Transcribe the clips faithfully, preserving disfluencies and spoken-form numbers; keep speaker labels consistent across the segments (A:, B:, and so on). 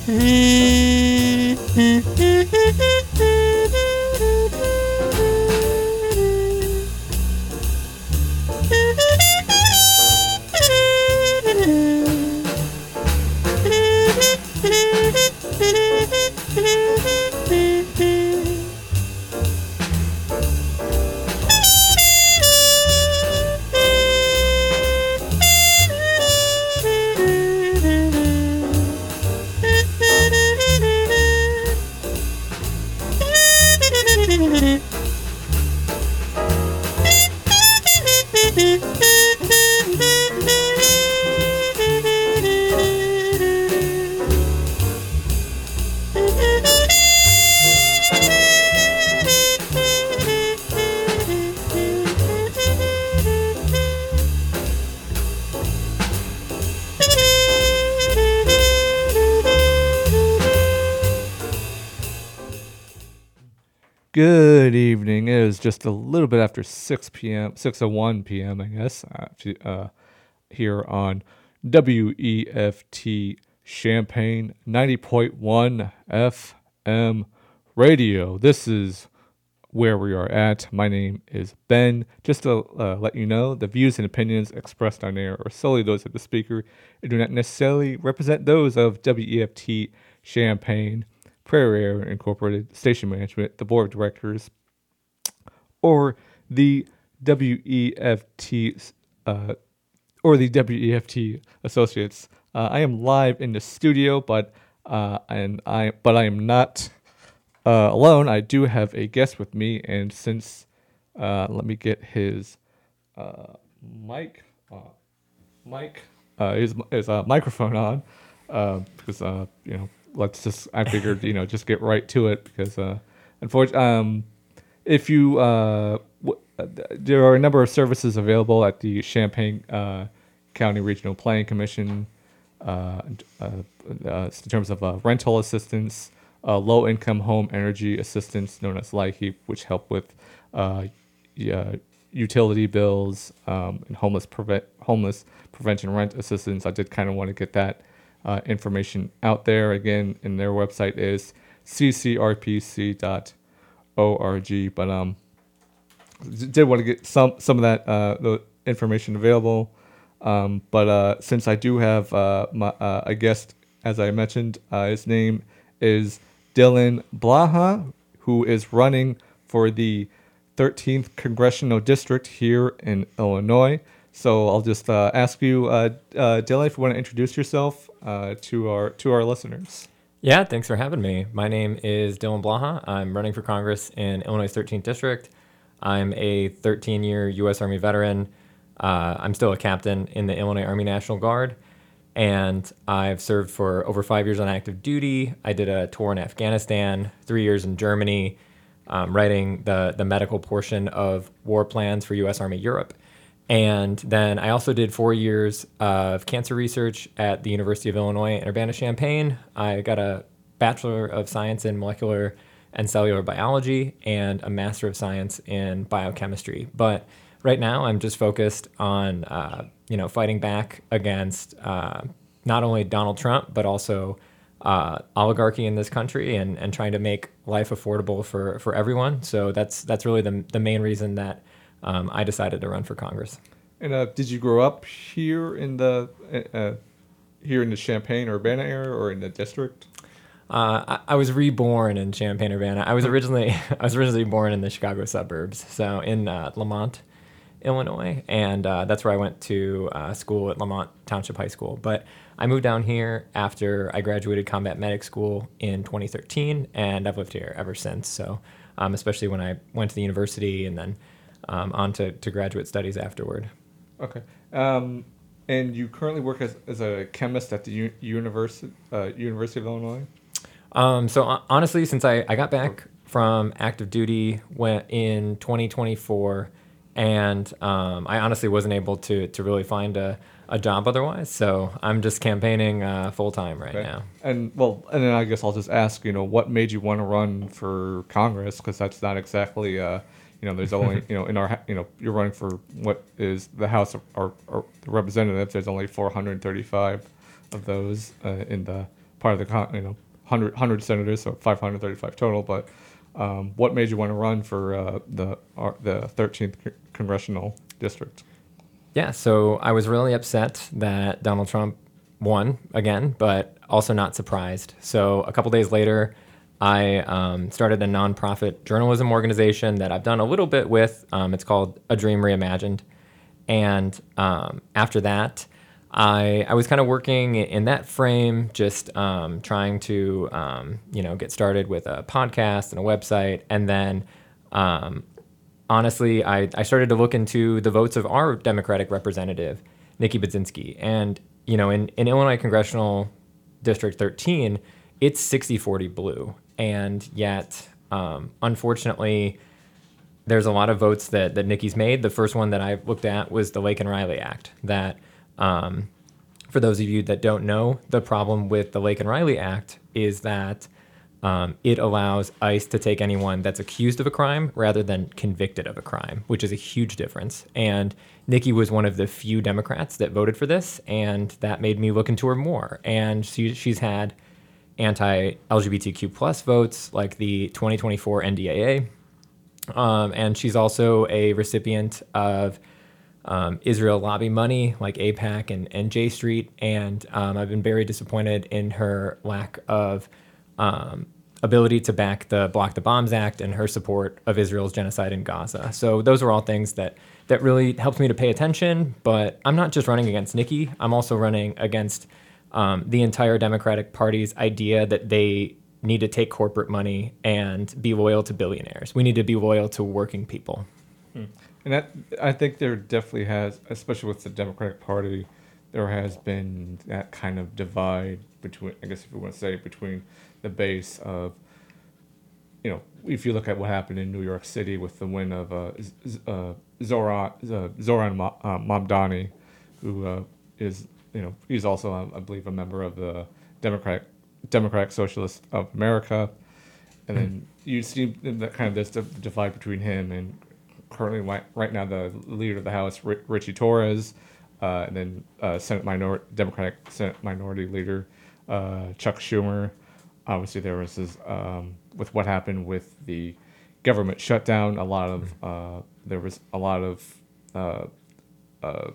A: Good evening. It is just a little bit after six p.m., six oh one p.m., I guess, uh, to- uh, here on W E F T Champaign ninety point one F M radio. This is where we are at. My name is Ben. Just to uh, let you know, the views and opinions expressed on air are solely those of the speaker and do not necessarily represent those of W E F T Champaign, Prairie Air Incorporated, Station Management, the Board of Directors, or the W E F T uh, or the W E F T Associates. Uh, I am live in the studio, but uh, and I but I am not uh, alone. I do have a guest with me, and since uh, let me get his uh, mic, uh, mic, uh, his his uh, microphone on, uh, because uh, you know, let's just. I figured you know just get right to it because uh, unfortunately, um, if you uh, w- uh, there are a number of services available at the Champaign uh, County Regional Planning Commission uh, uh, uh, in terms of uh, rental assistance, uh, low-income home energy assistance known as LIHEAP, which help with uh, yeah, utility bills um, and homeless prevent homeless prevention rent assistance. I did kind of want to get that uh, information out there. Again, and their website is c c r p c dot org. But um, did want to get some some of that uh, the information available. Um, but uh, since I do have uh, my, uh, a guest, as I mentioned, uh, his name is Dylan Blaha, who is running for the thirteenth Congressional District here in Illinois. So I'll just uh, ask you, uh, uh, Dylan, if you want to introduce yourself uh, to our to our listeners.
B: Yeah, thanks for having me. My name is Dylan Blaha. I'm running for Congress in Illinois' thirteenth District. I'm a thirteen-year U S Army veteran. Uh, I'm still a captain in the Illinois Army National Guard, and I've served for over five years on active duty. I did a tour in Afghanistan, three years in Germany, um, writing the, the medical portion of war plans for U S Army Europe. And then I also did four years of cancer research at the University of Illinois in Urbana-Champaign. I got a Bachelor of Science in Molecular and Cellular Biology and a Master of Science in Biochemistry. But right now I'm just focused on, uh, you know, fighting back against uh, not only Donald Trump, but also uh, oligarchy in this country and, and trying to make life affordable for, for everyone. So that's that's really the the main reason that Um, I decided to run for Congress.
A: And uh, did you grow up here in the uh, here in the Champaign Urbana area or in the district?
B: Uh, I, I was reborn in Champaign Urbana. I was originally I was originally born in the Chicago suburbs, so in uh, Lamont, Illinois, and uh, that's where I went to uh, school at Lamont Township High School. But I moved down here after I graduated combat medic school in twenty thirteen, and I've lived here ever since. So, um, especially when I went to the university and then Um, on to, to graduate studies afterward.
A: Okay. Um, and you currently work as, as a chemist at the U- University uh, University of Illinois?
B: Um, so uh, honestly, since I, I got back from active duty went in twenty twenty-four, and um, I honestly wasn't able to, to really find a, a job otherwise. So I'm just campaigning uh, full time right
A: Okay.
B: now.
A: And well, and then I guess I'll just ask, you know, what made you want to run for Congress? Because that's not exactly... Uh, You know, there's only, you know, in our, you know, you're running for what is the House of or, or the Representatives. There's only four hundred thirty-five of those uh, in the part of the con- you know one hundred, one hundred senators, so five hundred thirty-five total. But um, what made you want to run for uh, the uh, the thirteenth c- congressional district?
B: Yeah, so I was really upset that Donald Trump won again, but also not surprised. So a couple days later, I um, started a nonprofit journalism organization that I've done a little bit with. Um, it's called A Dream Reimagined. And um, after that, I, I was kind of working in that frame, just um, trying to, um, you know, get started with a podcast and a website. And then um, honestly, I, I started to look into the votes of our Democratic representative, Nikki Budzinski. And, you know, in, in Illinois Congressional District thirteen, it's sixty forty blue. And yet, um, unfortunately, there's a lot of votes that, that Nikki's made. The first one that I looked at was the Laken Riley Act. That, um, for those of you that don't know, the problem with the Laken Riley Act is that um, it allows ICE to take anyone that's accused of a crime rather than convicted of a crime, which is a huge difference. And Nikki was one of the few Democrats that voted for this, and that made me look into her more. And she, she's had anti-L G B T Q plus votes like the twenty twenty-four N D A A. Um, and she's also a recipient of um, Israel lobby money like AIPAC and, and J Street. And um, I've been very disappointed in her lack of um, ability to back the Block the Bombs Act and her support of Israel's genocide in Gaza. So those are all things that, that really helped me to pay attention. But I'm not just running against Nikki. I'm also running against um, the entire Democratic Party's idea that they need to take corporate money and be loyal to billionaires. We need to be loyal to working people.
A: Hmm. And that, I think there definitely has, especially with the Democratic Party, there has been that kind of divide between, I guess if you want to say, between the base of, you know, if you look at what happened in New York City with the win of uh, Z- uh, Zoran, uh, Zoran Ma- uh, Mamdani, who uh, is, you know, he's also, um, I believe, a member of the Democratic Democratic Socialists of America. And then you see that kind of this divide between him and currently right, right now the leader of the House, Richie Torres, uh, and then uh, Senate minor Democratic Senate Minority Leader uh, Chuck Schumer. Obviously, there was this, um, with what happened with the government shutdown. A lot of uh, there was a lot of uh, uh,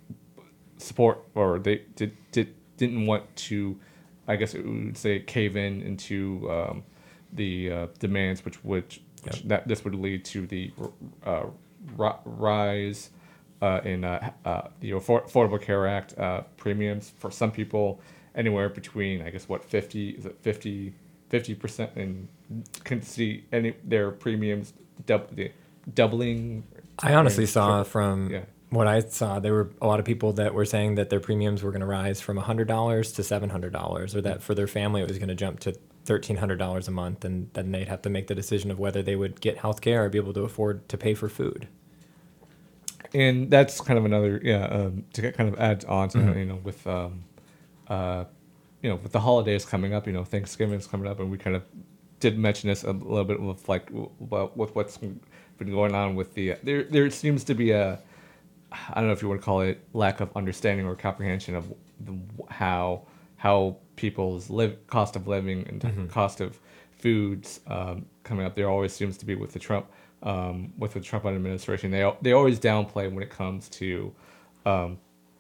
A: support, or they did, did didn't want to, I guess it would say, cave in into um, the uh, demands, which would which
B: Yep.
A: that this would lead to the uh, ri- rise uh, in uh, uh, the Affor- Affordable Care Act uh, premiums for some people, anywhere between, I guess, what, fifty is it fifty fifty percent, and can see any their premiums dub- the doubling.
B: I honestly
A: and
B: saw
A: tri-
B: from
A: yeah.
B: what I saw, there were a lot of people that were saying that their premiums were going to rise from one hundred dollars to seven hundred dollars, or that for their family it was going to jump to thirteen hundred dollars a month, and then they'd have to make the decision of whether they would get health care or be able to afford to pay for food.
A: And that's kind of another, yeah, um, to get kind of add on to,
B: Mhm.
A: you know, with, um, uh, you know, with the holidays coming up, you know, Thanksgiving's coming up, and we kind of did mention this a little bit with like w- w- with what's been going on with the, uh, there, there seems to be a, I don't know if you want to call it lack of understanding or comprehension of the, how, how people's live cost of living and
B: Mhm.
A: cost of foods um, coming up. There always seems to be with the Trump, um, with the Trump administration. They al- they always downplay when it comes to, um,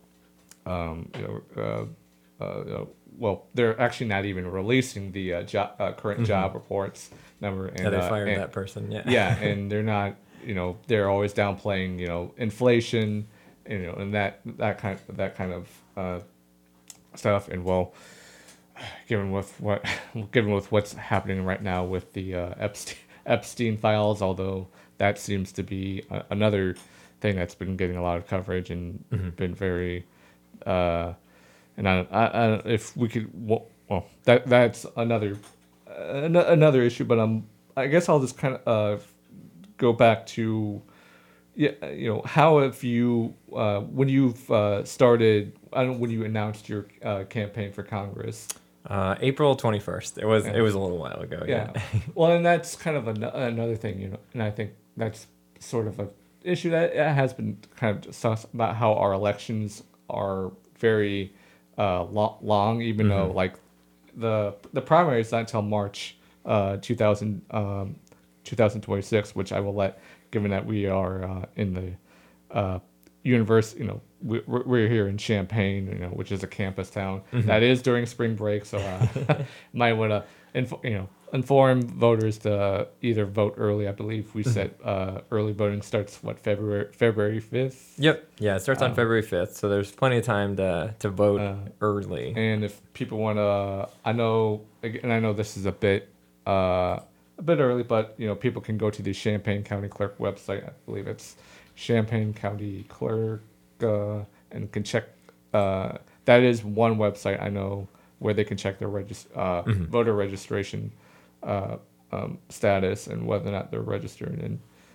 A: um, you know, uh, uh, you know, well, they're actually not even releasing the uh, job, uh, current
B: Mhm.
A: job reports number. And,
B: Yeah, they
A: uh,
B: fired
A: and-
B: that person. Yeah.
A: yeah, and they're not, you know, they're always downplaying, you know, inflation, you know, and that that kind that kind of uh, stuff. And well, given with what given with what's happening right now with the uh, Epstein Epstein files, although that seems to be a, another thing that's been getting a lot of coverage and
B: Mhm.
A: been very, uh, and I, I, I if we could, well, well that that's another uh, an- another issue, but um, I guess I'll just kind of uh, go back to, yeah, you know, how have you uh, when you've uh, started, I don't when you announced your uh, campaign for Congress.
B: Uh, April twenty-first. It was
A: Yeah.
B: it was a little while ago.
A: Yeah.
B: Yeah.
A: Well, and that's kind of an, another thing, you know, and I think that's sort of a issue that it has been kind of discussed about how our elections are very uh, lo- long, even though
B: Mhm.
A: like the the primary is not until March uh, two thousand, um, twenty twenty-six, which I will let, given that we are uh, in the uh, university, you know, we, we're we're here in Champaign, you know, which is a campus town.
B: Mhm.
A: That is during spring break, so uh, might want to, inf- you know, inform voters to either vote early. I believe we said uh, early voting starts, what, February February fifth?
B: Yep. Yeah, it starts on
A: Um,
B: February fifth, so there's plenty of time to to vote
A: Uh,
B: early.
A: And if people want to, I know, and I know this is a bit, uh, a bit early, but you know, people can go to the Champaign County Clerk website. I believe it's Champaign County Clerk, uh, and can check. Uh, that is one website I know where they can check their regis- uh,
B: Mhm.
A: voter registration uh, um, status and whether or not they're registered. And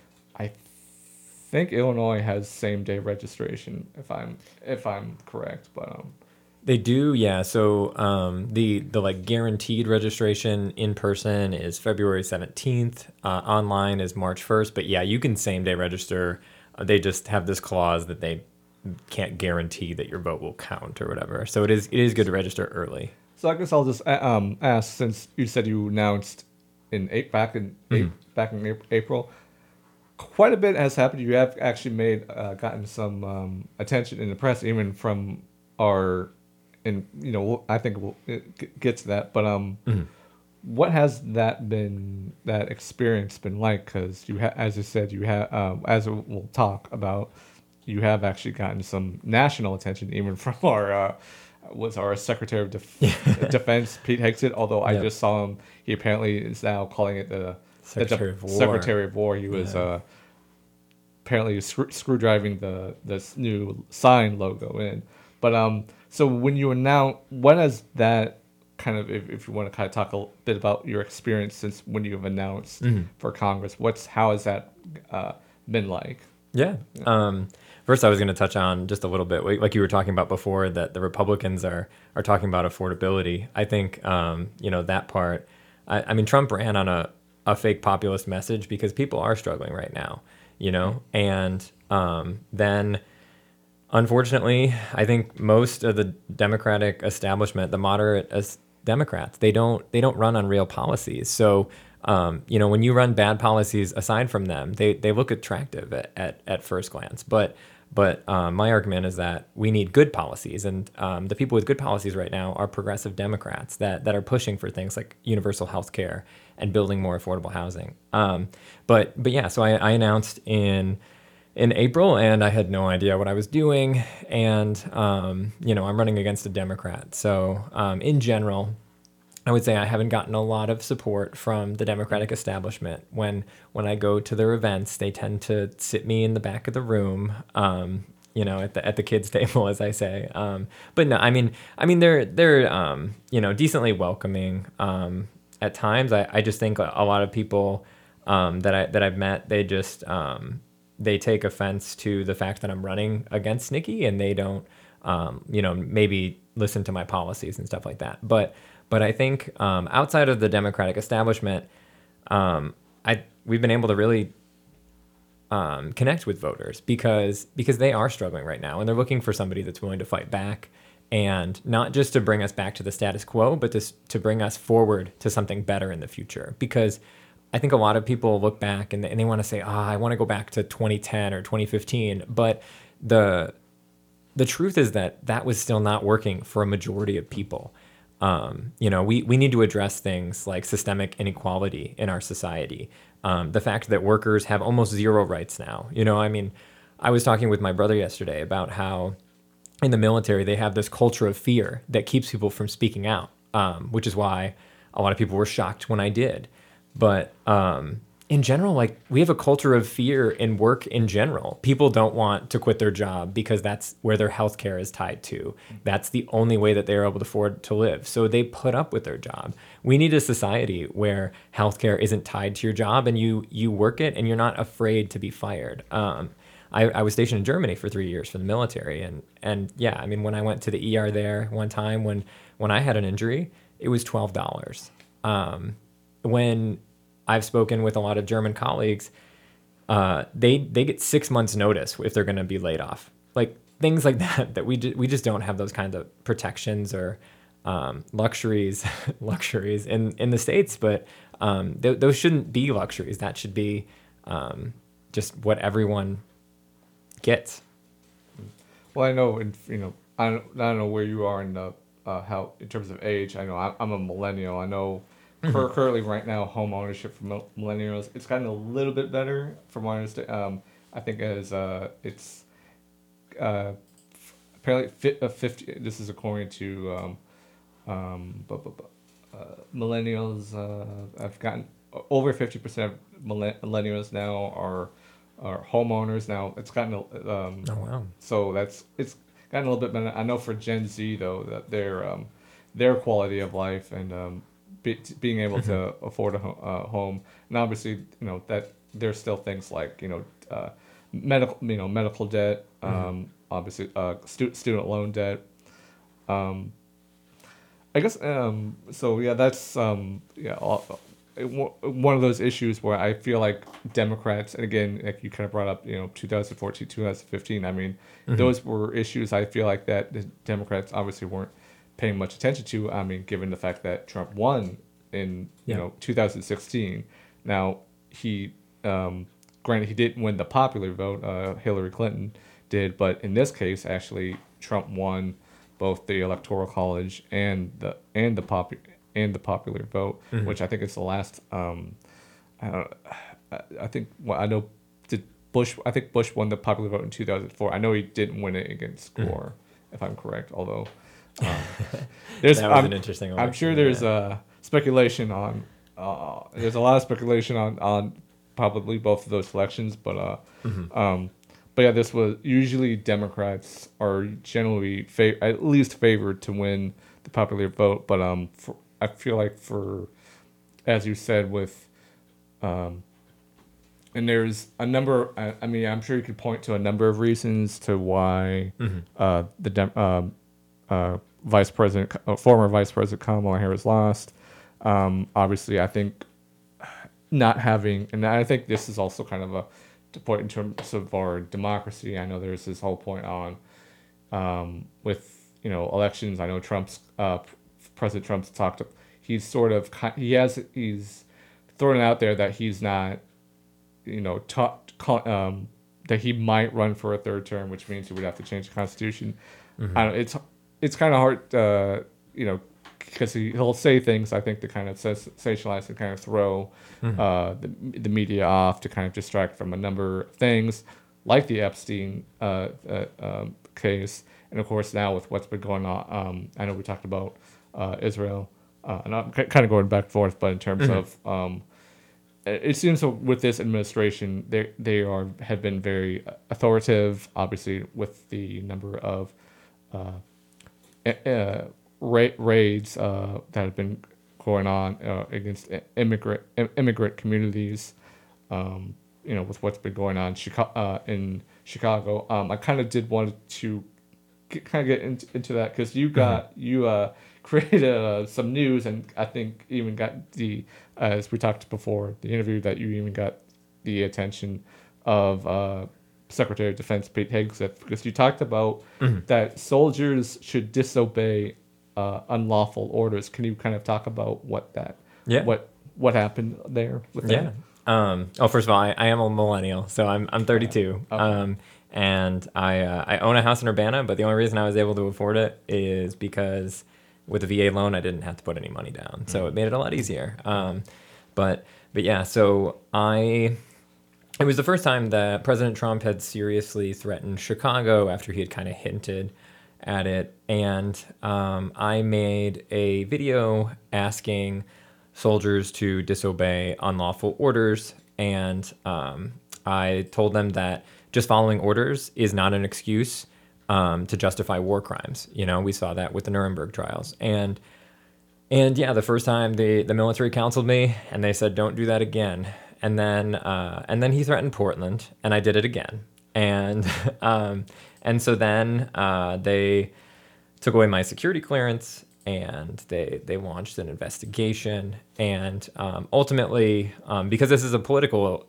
A: I think Illinois has same day registration, if I'm if I'm correct, but um.
B: They do, yeah. So um, the the like guaranteed registration in person is February seventeenth. Uh, online is March first. But yeah, you can same day register. Uh, they just have this clause that they can't guarantee that your vote will count or whatever. So it is it is good to register early.
A: So I guess I'll just uh, um, ask, since you said you announced in eight, back in
B: Mhm.
A: eight, back in Ap- April, quite a bit has happened. You have actually made uh, gotten some um, attention in the press, even from our, and you know, we'll- I think we'll it get to that. But um,
B: Mhm.
A: what has that been, that experience been like? Because you, ha- as you said, you have, um, as we'll talk about, you have actually gotten some national attention, even from our. Uh, was our Secretary of Def- Defense, Pete Hegseth, although I
B: Yep.
A: just saw him, he apparently is now calling it the the Def-
B: Secretary of War.
A: Secretary of War. He was
B: Yeah.
A: uh, apparently screw- screwdriving the this new sign logo in. But um, so when you announce, what has that kind of, if, if you want to kind of talk a l- bit about your experience since when you've announced
B: Mhm.
A: for Congress, what's how has that uh, been like?
B: Yeah. Um, first, I was going to touch on just a little bit, like like you were talking about before, that the Republicans are are talking about affordability. I think um, you know that part. I, I mean, Trump ran on a a fake populist message because people are struggling right now, you know, and um, then. Unfortunately, I think most of the Democratic establishment, the moderate as Democrats, they don't they don't run on real policies. So, um, you know, when you run bad policies aside from them, they, they look attractive at, at, at first glance. But but um, my argument is that we need good policies, and um, the people with good policies right now are progressive Democrats that that are pushing for things like universal health care and building more affordable housing. Um, but but yeah, so I, I announced in. in April, and I had no idea what I was doing. And, um, you know, I'm running against a Democrat. So, um, in general, I would say I haven't gotten a lot of support from the Democratic establishment. When when I go to their events, they tend to sit me in the back of the room, um, you know, at the at the kids' table, as I say. Um, but no, I mean, I mean, they're they're um, you know, decently welcoming. Um, at times, I, I just think a, a lot of people um, that I that I've met, they just um, they take offense to the fact that I'm running against Nikki, and they don't, um, you know, maybe listen to my policies and stuff like that. But but I think um, outside of the Democratic establishment, um, I we've been able to really um, connect with voters because because they are struggling right now, and they're looking for somebody that's willing to fight back, and not just to bring us back to the status quo, but to to bring us forward to something better in the future. Because I think a lot of people look back and they, and they want to say, ah, I want to go back to twenty ten or twenty fifteen. But the the truth is that that was still not working for a majority of people. Um, you know, we, we need to address things like systemic inequality in our society. Um, the fact that workers have almost zero rights now. You know, I mean, I was talking with my brother yesterday about how in the military they have this culture of fear that keeps people from speaking out, um, which is why a lot of people were shocked when I did. But um, in general, like we have a culture of fear in work in general. People don't want to quit their job because that's where their health care is tied to. That's the only way that they're able to afford to live. So they put up with their job. We need a society where healthcare isn't tied to your job and you you work it and you're not afraid to be fired. Um, I, I was stationed in Germany for three years for the military, and and yeah, I mean when I went to the E R there one time when when I had an injury, it was twelve dollars. Um, when I've spoken with a lot of German colleagues, uh, they they get six months notice if they're going to be laid off. Like things like that that we ju- we just don't have those kinds of protections or um, luxuries, luxuries in, in the States, but um, th- those shouldn't be luxuries. That should be um, just what everyone gets.
A: Well, I know, in, you know, I don't, I don't know where you are in the uh, how in terms of age. I know I'm, I'm a millennial. I know cur- currently right now home ownership for mil- millennials it's gotten a little bit better from what I understand. Um, I think as uh, it's uh, f- apparently fi- uh, fifty. This is according to um, um, bu- bu- bu- uh, millennials. Uh, I've gotten over fifty percent of millen- millennials now are are homeowners now. It's gotten a- um,
B: Oh wow.
A: so that's it's gotten a little bit better. I know for Gen Z though that their um, their quality of life and um, be, being able to afford a ho- uh, home, and obviously you know that there's still things like you know uh, medical you know medical debt, um, obviously uh, stu- student loan debt. Um, I guess um, so. Yeah, that's um, yeah. All, it- one of those issues where I feel like Democrats, and again, like you kind of brought up, you know, two thousand fourteen, two thousand fifteen. I mean, those were issues I feel like that the Democrats obviously weren't paying much attention to. I mean, given the fact that Trump won in you
B: Yeah.
A: know two thousand sixteen. Now he, um, granted, he didn't win the popular vote. Uh, Hillary Clinton did, but in this case, actually, Trump won both the electoral college and the and the pop and the popular vote, which I think is the last. Um, I don't. I, I think well, I know. Did Bush? I think Bush won the popular vote in two thousand four. I know he didn't win it against Gore, if I'm correct. Although um, there's,
B: That was
A: I'm,
B: an interesting
A: I'm
B: election,
A: sure there's
B: yeah.
A: uh, speculation on. Uh, there's a lot of speculation on on probably both of those elections, but uh, um, but yeah, this was usually Democrats are generally fa- at least favored to win the popular vote, but um, for, I feel like for, as you said, with, um, and there's a number. I, I mean, I'm sure you could point to a number of reasons to why uh, the Dem- um, uh, Vice President, uh, former Vice President Kamala Harris lost. Um, obviously, I think not having, and I think this is also kind of a to point in terms of our democracy. I know there's this whole point on um, with you know elections. I know Trump's uh, President Trump's talked. He's sort of ki- he has he's thrown it out there that he's not you know ta- ca- um, that he might run for a third term, which means he would have to change the constitution. I don't, it's it's kind of hard, uh, you know, because he, he'll say things I think to kind of sensationalize and kind of throw uh, the, the media off to kind of distract from a number of things like the Epstein uh, uh, um, case, and of course now with what's been going on. Um, I know we talked about uh, Israel, uh, and I'm kind of going back and forth, but in terms of um, it seems so with this administration, they they are have been very authoritative. Obviously, with the number of uh, uh, ra- raids uh, that have been going on uh, against immigrant immigrant communities, um, you know, with what's been going on Chicago, uh, in Chicago. Um, I kind of did want to get, kind of get into, into that because you got mm-hmm. you uh, created uh, some news, and I think even got the uh, as we talked before the interview that you even got the attention of uh, Secretary of Defense Pete Hegseth, because you talked about mm-hmm. that soldiers should disobey uh, unlawful orders. Can you kind of talk about what that
B: yeah.
A: what what happened there with
B: yeah.
A: that?
B: Um, oh, first of all, I, I am a millennial, so I'm I'm thirty-two, okay. um, and I uh, I own a house in Urbana, but the only reason I was able to afford it is because with a V A loan I didn't have to put any money down, so mm-hmm. it made it a lot easier. Um, but but yeah, so I. It was the first time that President Trump had seriously threatened Chicago after he had kind of hinted at it. And um, I made a video asking soldiers to disobey unlawful orders. And um, I told them that just following orders is not an excuse um, to justify war crimes. You know, we saw that with the Nuremberg trials. And and yeah, the first time the, the military counseled me and they said, don't do that again. And then, uh, and then he threatened Portland, and I did it again. And, um, and so then uh, they took away my security clearance, and they they launched an investigation. And um, ultimately, um, because this is a political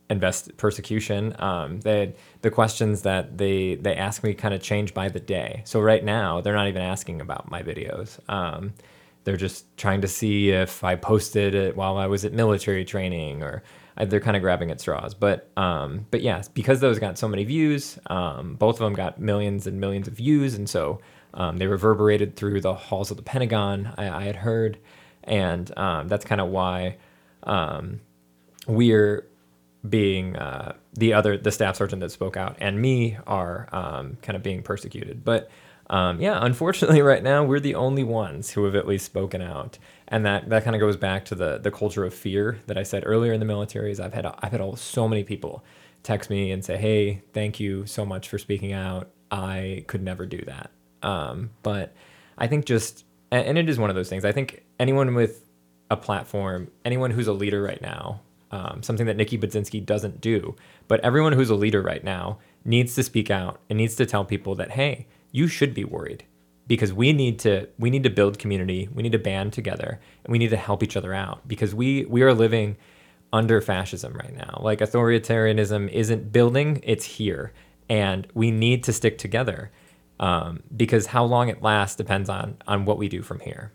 B: invest persecution. Um, they, the questions that they they ask me kind of change by the day. So right now, they're not even asking about my videos. Um, they're just trying to see if I posted it while I was at military training, or I, they're kind of grabbing at straws. But um, but yeah, because those got so many views, um, both of them got millions and millions of views, and so um, they reverberated through the halls of the Pentagon. I, I had heard, and um, that's kind of why um, we're being uh, the other the staff sergeant that spoke out and me are um, kind of being persecuted. But um, yeah, unfortunately, right now we're the only ones who have at least spoken out, and that that kind of goes back to the the culture of fear that I said earlier in the military. Is I've had I've had all, so many people text me and say, "Hey, thank you so much for speaking out. I could never do that." Um, but I think just and it is one of those things. I think anyone with a platform, anyone who's a leader right now. Um, something that Nikki Budzinski doesn't do. But everyone who's a leader right now needs to speak out and needs to tell people that, hey, you should be worried because we need to we need to build community. We need to band together and we need to help each other out because we we are living under fascism right now. Like authoritarianism isn't building, it's here. And we need to stick together um, because how long it lasts depends on on what we do from here.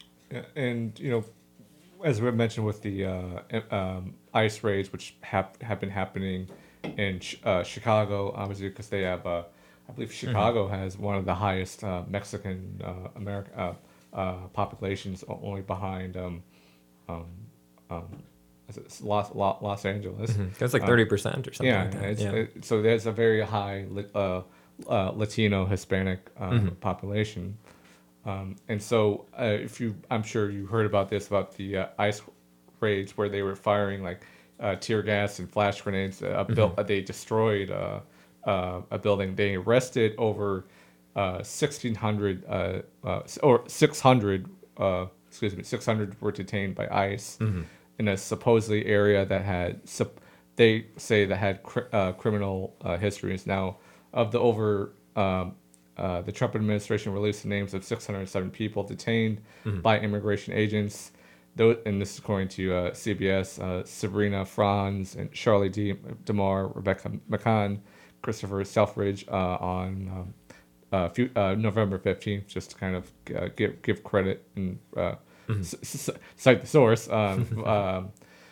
A: And, you know, as we mentioned with the uh, um, ICE raids, which have, have been happening in uh, Chicago, obviously, because they have, uh, I believe Chicago mm-hmm. has one of the highest uh, Mexican uh, American uh, uh, populations, only behind um, um, um, Los, Los Angeles.
B: Mm-hmm. That's like thirty percent or something
A: yeah,
B: like that.
A: It's,
B: yeah,
A: it, so there's a very high uh, uh, Latino, Hispanic um, mm-hmm. population. Um, and so, uh, if you, I'm sure you heard about this about the uh, ICE raids where they were firing like uh, tear gas and flash grenades. Uh, mm-hmm. built, uh, they destroyed uh, uh, a building. They arrested over uh, sixteen hundred uh, uh, or six hundred. Uh, excuse me, six hundred were detained by ICE mm-hmm. in a supposedly area that had. Sup- they say that had cr- uh, criminal uh, histories. Now, of the over. Um, Uh, the Trump administration released the names of six hundred seven people detained mm-hmm. by immigration agents. Those, and this is according to uh, C B S, uh, Sabrina Franz and Charlie D. DeMar, Rebecca McCann, Christopher Selfridge uh, on um, uh, few, uh, November fifteenth, just to kind of uh, give give credit and uh, mm-hmm. c- c- cite the source. Um, um,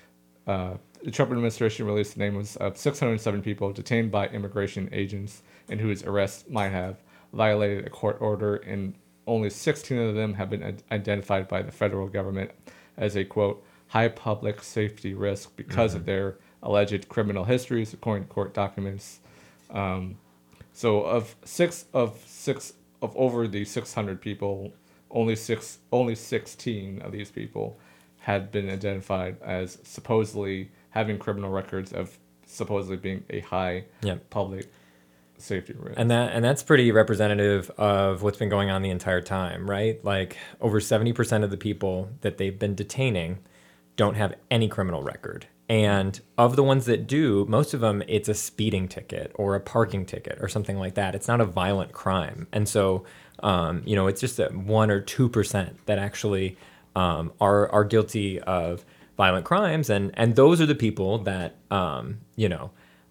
A: uh, the Trump administration released the names of six hundred seven people detained by immigration agents and whose arrests might have violated a court order, and only sixteen of them have been identified by the federal government as a, quote, high public safety risk because mm-hmm. of their alleged criminal histories, according to court documents. Um, so of six of six of over the six hundred people, only six, only sixteen of these people had been identified as supposedly having criminal records of supposedly being a high yep. public safety risk.
B: And that and that's pretty representative of what's been going on the entire time, right? Like over seventy percent of the people that they've been detaining don't have any criminal record. And of the ones that do, most of them, it's a speeding ticket or a parking ticket or something like that. It's not a violent crime. And so, um, you know, it's just a one or two percent that actually um, are are guilty of violent crimes. And, and those are the people that, um, you know,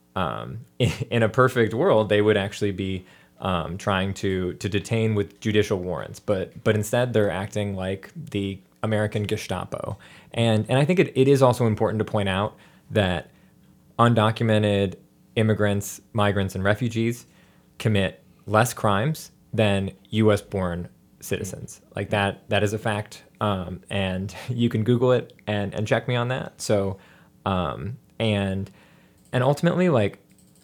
B: Um, in, in a perfect world, they would actually be um, trying to to detain with judicial warrants, but but instead they're acting like the American Gestapo. And and I think it, it is also important to point out that undocumented immigrants, migrants, and refugees commit less crimes than U S born citizens. Like that that is a fact, um, and you can Google it and and check me on that. So um, and. And ultimately, like,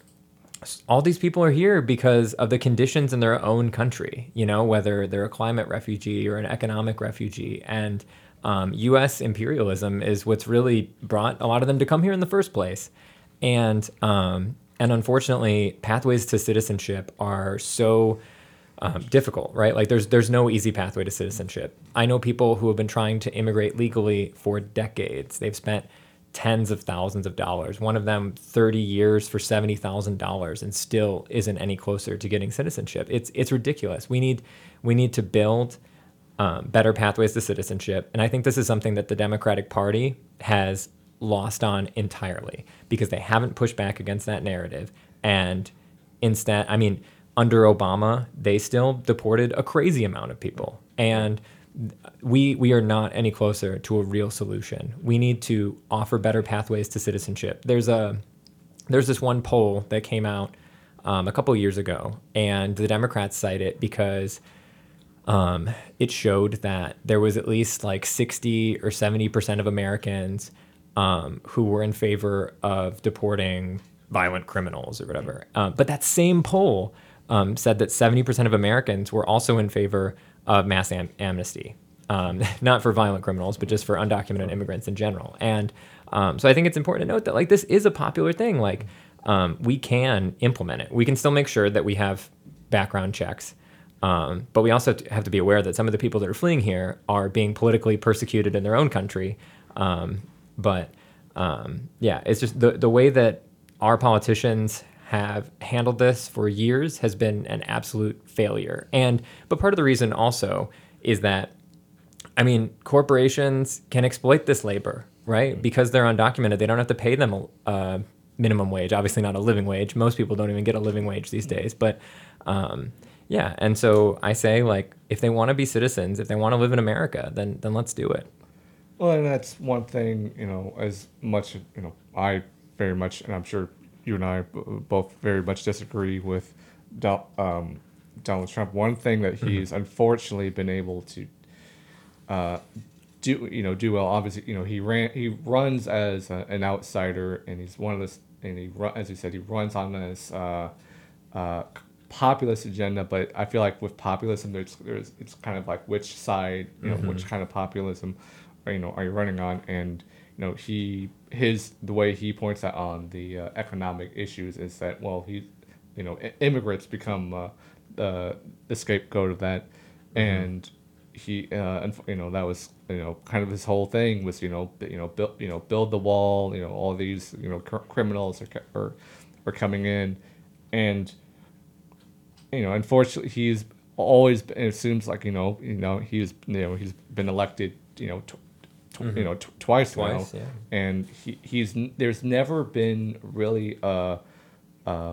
B: all these people are here because of the conditions in their own country, you know, whether they're a climate refugee or an economic refugee. And um, U S imperialism is what's really brought a lot of them to come here in the first place. And um, and unfortunately, pathways to citizenship are so um, difficult, right? Like, there's there's no easy pathway to citizenship. I know people who have been trying to immigrate legally for decades. They've spent tens of thousands of dollars. One of them, thirty years for seventy thousand dollars, and still isn't any closer to getting citizenship. It's it's ridiculous. We need we need to build um, better pathways to citizenship, and I think this is something that the Democratic Party has lost on entirely because they haven't pushed back against that narrative. And instead, I mean, under Obama, they still deported a crazy amount of people. And we we are not any closer to a real solution. We need to offer better pathways to citizenship. There's a there's this one poll that came out um, a couple of years ago, and the Democrats cite it because um, it showed that there was at least like sixty or seventy percent of Americans um, who were in favor of deporting violent criminals or whatever. Um, but that same poll um, said that seventy percent of Americans were also in favor of mass am- amnesty, um, not for violent criminals, but just for undocumented immigrants in general. And um, so I think it's important to note that like this is a popular thing. Like um, we can implement it. We can still make sure that we have background checks. Um, but we also have to be aware that some of the people that are fleeing here are being politically persecuted in their own country. Um, but um, yeah, it's just the, the way that our politicians have handled this for years has been an absolute failure. And but part of the reason also is that, I mean, corporations can exploit this labor, right? Because they're undocumented, they don't have to pay them a uh, minimum wage, obviously not a living wage. Most people don't even get a living wage these days. But um, yeah, and so I say, like, if they want to be citizens, if they want to live in America, then then let's do it.
A: Well, and that's one thing, you know, as much, you know, I very much, and I'm sure you and I b- both very much disagree with Do- um, Donald Trump. One thing that he's mm-hmm. unfortunately been able to uh, do, you know, do well. Obviously, you know, he ran, he runs as a, an outsider, and he's one of the, and he run, as you said, he runs on this uh, uh, populist agenda. But I feel like with populism, there's, there's, it's kind of like which side, you know, mm-hmm. which kind of populism, are, you know, are you running on? And you know, he his the way he points out on the uh, economic issues is that, well, he, you know, immigrants become uh, the the scapegoat of that, mm-hmm. and he, uh, and, you know, that was, you know, kind of his whole thing was, you know, you know, build, you know, build the wall, you know, all these, you know, cr- criminals are, are are coming in, and you know, unfortunately, he's always been, it seems like, you know, you know, he's, you know, he's been elected, you know. T- Mm-hmm. You know, t- twice, twice now, yeah. And he, he's there's never been really a a,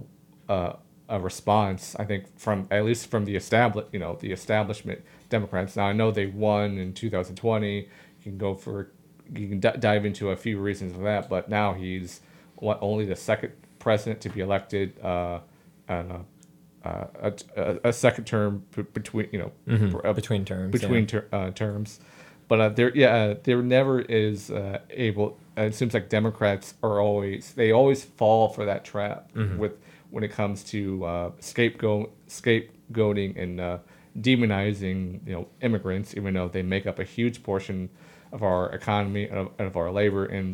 A: a a response, I think, from at least from the established, you know, the establishment Democrats. Now I know they won in two thousand twenty. You can go for you can d- dive into a few reasons of that, but now he's what, only the second president to be elected, uh, and a, a, a, a second term b- between you know
B: mm-hmm.
A: uh,
B: between terms
A: between
B: yeah.
A: ter- uh, terms. But uh, there, yeah, uh, there never is uh, able. Uh, it seems like Democrats are always they always fall for that trap mm-hmm. with when it comes to uh, scapegoat scapegoating and uh, demonizing, you know, immigrants, even though they make up a huge portion of our economy and of, of our labor. And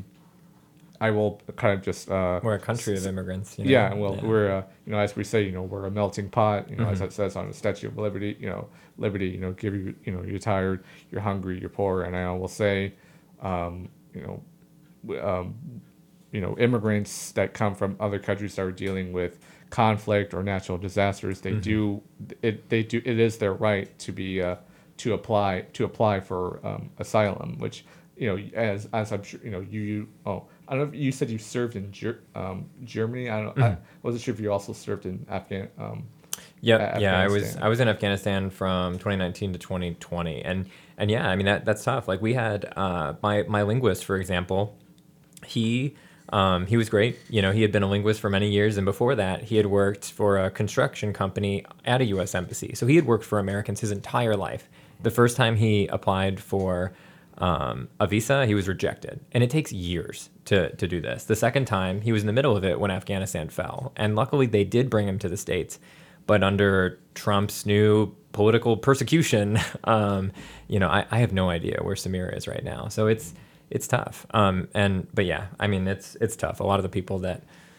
A: I will kind of just uh,
B: we're a country s- of immigrants. You know?
A: Yeah, well, yeah. we're uh, you know, as we say, you know, we're a melting pot. You know, mm-hmm. as it says on the Statue of Liberty, you know, liberty. You know, give you, you know, you're tired, you're hungry, you're poor, and I will say, um, you know, um, you know, immigrants that come from other countries that are dealing with conflict or natural disasters, they mm-hmm. do it. They do. It is their right to be uh, to apply to apply for um, asylum, which, you know, as as I'm sure, you know, you, you oh. I don't know if you said you served in Ger- um, Germany. I don't. Mm-hmm. I wasn't sure if you also served in Afghan. Um,
B: yep. Yeah, I was. I was in Afghanistan from twenty nineteen to twenty twenty, and and yeah, I mean that that's tough. Like we had uh, my my linguist, for example. He um, he was great. You know, he had been a linguist for many years, and before that, he had worked for a construction company at a U S embassy. So he had worked for Americans his entire life. The first time he applied for Um, a visa, he was rejected, and it takes years to to do this. The second time, he was in the middle of it when Afghanistan fell, and luckily they did bring him to the States. But under Trump's new political persecution, um, you know, I, I have no idea where Samir is right now. So it's it's tough. Um, and but yeah, I mean, it's it's tough. A lot of the people that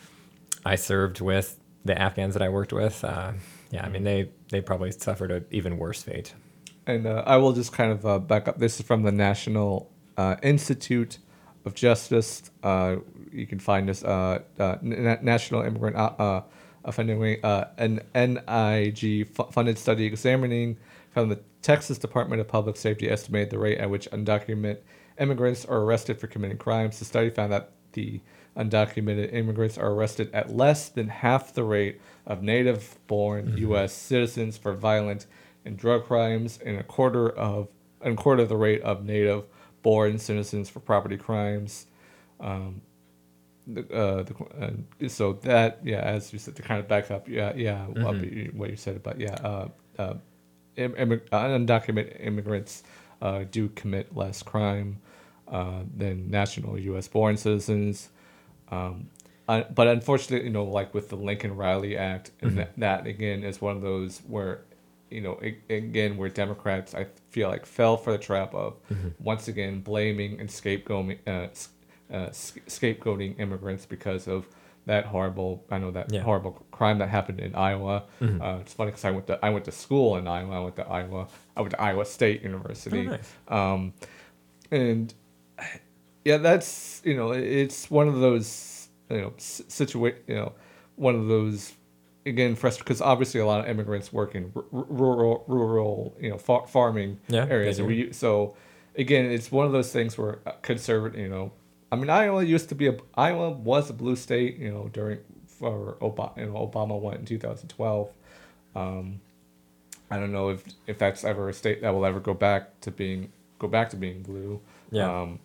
B: I served with, the Afghans that I worked with, uh, yeah, I mean, they they probably suffered an even worse fate.
A: And uh, I will just kind of uh, back up. This is from the National uh, Institute of Justice. Uh, you can find this uh, uh, N- National Immigrant uh, Offending uh, an N I G funded study examining from the Texas Department of Public Safety estimated the rate at which undocumented immigrants are arrested for committing crimes. The study found that the undocumented immigrants are arrested at less than half the rate of native-born
B: Mm-hmm.
A: U S citizens for violent and drug crimes, and a quarter of and a quarter of the rate of native-born citizens for property crimes. Um, the, uh, the, uh, so that yeah, as you said, to kind of back up, yeah, yeah, what
B: Mm-hmm.
A: you what you said about yeah, uh, uh, im- immig- uh, undocumented immigrants uh, do commit less crime uh, than national U S born citizens. Um, uh, but unfortunately, you know, like with the Lincoln Riley Act, and
B: Mm-hmm.
A: that, that again is one of those where, you know, a- again where Democrats I feel like fell for the trap of
B: Mm-hmm.
A: once again blaming and scapegoating uh, s- uh, s- scapegoating immigrants because of that horrible I know that
B: Yeah.
A: horrible crime that happened in Iowa.
B: Mm-hmm.
A: Uh, it's funny because I went to I went to school in Iowa. I went to Iowa. I went to Iowa State
B: Oh,
A: University.
B: nice.
A: Um, and yeah, that's you know, it's one of those you know situa- you know, one of those again frustrating because obviously a lot of immigrants work in r- r- rural rural you know far- farming
B: Yeah, they
A: areas, and
B: do.
A: we so again it's one of those things where uh, conservative you know, I mean Iowa used to be a Iowa was a blue state you know during for Obama you know Obama went in two thousand twelve. Um, I don't know if if that's ever a state that will ever go back to being go back to being blue.
B: Yeah.
A: Um,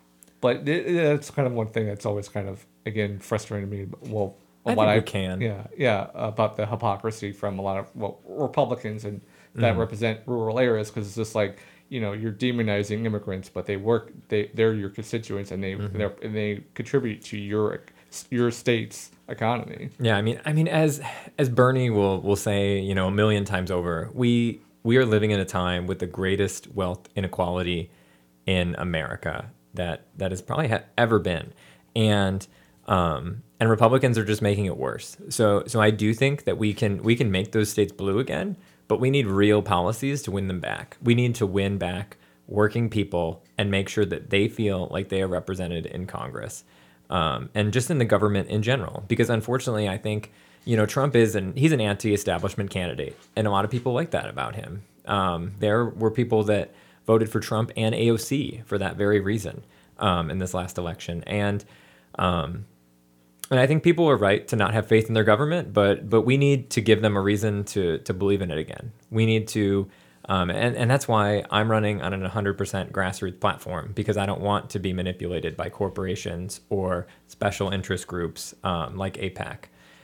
A: but it, it- it's kind of one thing that's always kind of again frustrating me. Well,
B: I
A: what
B: think we
A: I
B: can.
A: yeah yeah about the hypocrisy from a lot of well Republicans and that
B: Mm-hmm.
A: represent rural areas because it's just like you know you're demonizing immigrants, but they work they they're your constituents and they
B: Mm-hmm.
A: they and they contribute to your your state's economy.
B: Yeah, I mean, I mean, as as Bernie will will say, you know, a million times over, we we are living in a time with the greatest wealth inequality in America that that has probably ha- ever been, and um, and Republicans are just making it worse. So so I do think that we can we can make those states blue again, but we need real policies to win them back. We need to win back working people and make sure that they feel like they are represented in Congress um, and just in the government in general. Because unfortunately, I think you know Trump is an he's an anti-establishment candidate, and a lot of people like that about him. Um, there were people that voted for Trump and A O C for that very reason um, in this last election, and um, and I think people are right to not have faith in their government, but but we need to give them a reason to to believe in it again. We need to. Um, and, and that's why I'm running on an one hundred percent grassroots platform because I don't want to be manipulated by corporations or special interest groups um, like AIPAC.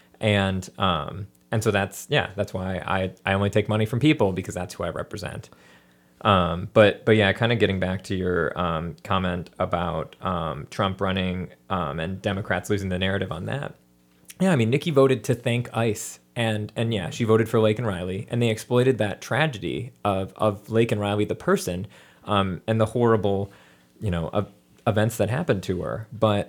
B: And um, and so that's yeah that's why I, I only take money from people because that's who I represent. Um, but but yeah, kind of getting back to your um, comment about um, Trump running um, and Democrats losing the narrative on that. Yeah, I mean, Nikki voted to thank ICE, and and yeah, she voted for Laken Riley, and they exploited that tragedy of of Laken Riley, the person, um, and the horrible, you know, of, events that happened to her. But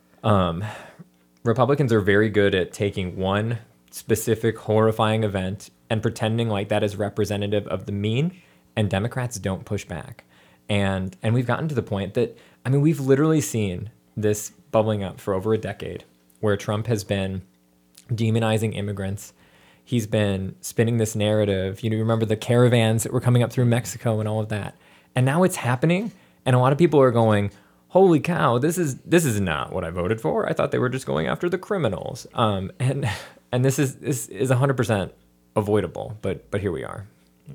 B: um, Republicans are very good at taking one specific horrifying event and pretending like that is representative of the mean, and Democrats don't push back. And and we've gotten to the point that I mean, we've literally seen this bubbling up for over a decade where Trump has been demonizing immigrants. He's been spinning this narrative. You know, remember the caravans that were coming up through Mexico and all of that. And now it's happening, and a lot of people are going, "Holy cow! This is this is not what I voted for. I thought they were just going after the criminals." Um, and and this is this is one hundred percent avoidable. But but here we are.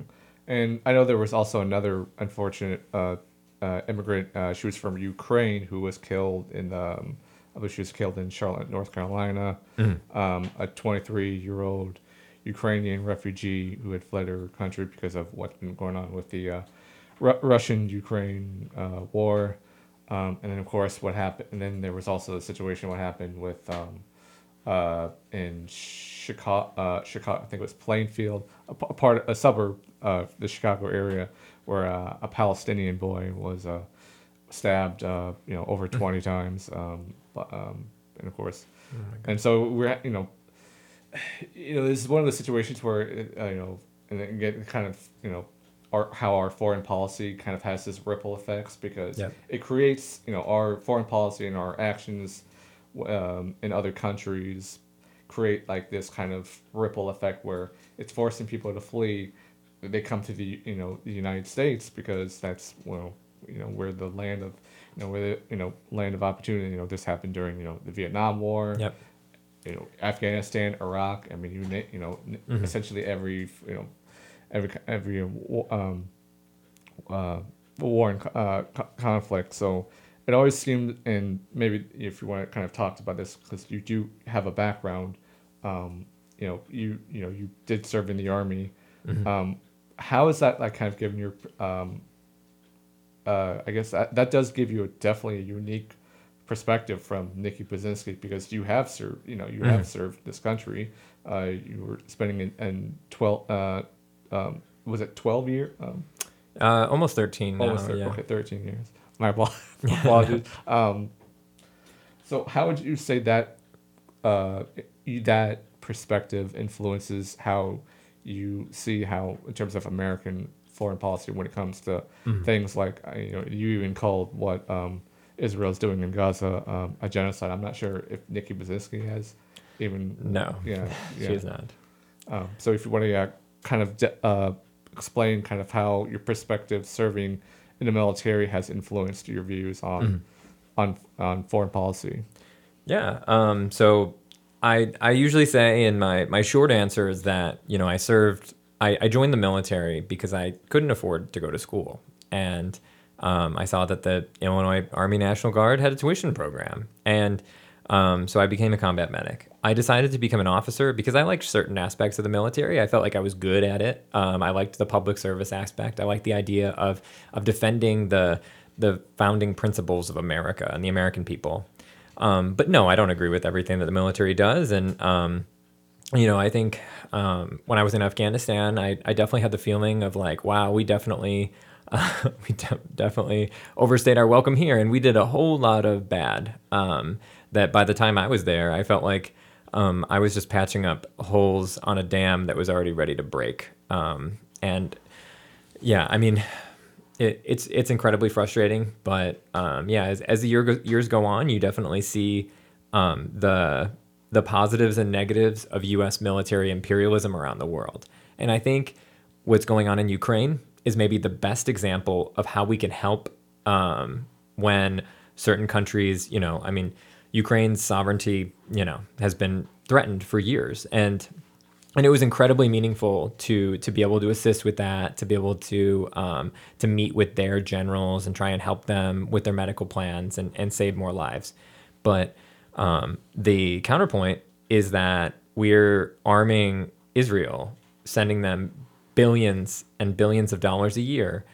A: And I know there was also another unfortunate uh, uh, immigrant. Uh, she was from Ukraine who was killed in the. Um, I believe she was killed in Charlotte, North Carolina.
B: Mm-hmm.
A: Um, a twenty-three-year-old Ukrainian refugee who had fled her country because of what's been going on with the uh, Ru- Russian-Ukraine uh, war. Um, and then, of course, what happened. And then there was also the situation what happened with um, uh, in Chicago, uh, Chicago. I think it was Plainfield, a, p- a part, a suburb of the Chicago area, where uh, a Palestinian boy was uh, stabbed, uh, you know, over twenty times. Um, but, um, and of course, and so we're, you know, you know, this is one of the situations where, uh, you know, and again, kind of, you know, our, how our foreign policy kind of has this ripple effects because
B: Yep.
A: it creates, you know, our foreign policy and our actions um, in other countries create like this kind of ripple effect where it's forcing people to flee. They come to the, you know, the United States because that's, well, you know, we're the land of, you know, we're the, you know, land of opportunity. You know, this happened during, you know, the Vietnam War.
B: Yep.
A: You know, Afghanistan, Iraq. I mean, you na- you know,
B: Mm-hmm.
A: essentially every, you know, every every um, uh, war and uh, co- conflict. So it always seemed, and maybe if you want to kind of talk about this, because you do have a background, um, you know, you you know, you did serve in the army.
B: Mm-hmm.
A: Um, how is that like kind of given your, um, uh, I guess that, that does give you a, definitely a unique perspective from Nikki Brzezinski, because you have served, you know, you
B: Mm-hmm.
A: have served this country. Uh, you were spending in, in twelve, uh, um, was it twelve year? Um,
B: Uh, almost thirteen now.
A: almost thir-
B: Yeah.
A: okay, thirteen years. My apo- apologies. Um, so how would you say that uh, you, that perspective influences how you see how, in terms of American foreign policy, when it comes to
B: Mm-hmm.
A: things like, uh, you know, you even called what um, Israel is doing in Gaza um, a genocide. I'm not sure if Nikki Brzezinski has even.
B: No,
A: Yeah, yeah.
B: she is not.
A: Um, so if you want to uh, kind of de- uh, explain kind of how your perspective serving in the military has influenced your views on
B: Mm-hmm.
A: on on foreign policy.
B: Yeah. Um, so I I usually say, in my my short answer is that, you know, I served I, I joined the military because I couldn't afford to go to school, and um, I saw that the Illinois Army National Guard had a tuition program, and um, so I became a combat medic. I decided to become an officer because I liked certain aspects of the military. I felt like I was good at it. Um, I liked the public service aspect. I liked the idea of of defending the the founding principles of America and the American people. Um, but no, I don't agree with everything that the military does. And, um, you know, I think um, when I was in Afghanistan, I, I definitely had the feeling of like, wow, we definitely, uh, we de- definitely overstayed our welcome here. And we did a whole lot of bad um, that by the time I was there, I felt like um, I was just patching up holes on a dam that was already ready to break. Um, and yeah, I mean, it, it's it's incredibly frustrating, but um, yeah, as, as the year go, years go on, you definitely see um, the the positives and negatives of U S military imperialism around the world. And I think what's going on in Ukraine is maybe the best example of how we can help um, when certain countries, you know, I mean, Ukraine's sovereignty, you know, has been threatened for years, and and it was incredibly meaningful to to be able to assist with that, to be able to um, to meet with their generals and try and help them with their medical plans and, and save more lives. But um, the counterpoint is that we're arming Israel, sending them billions and billions of dollars a year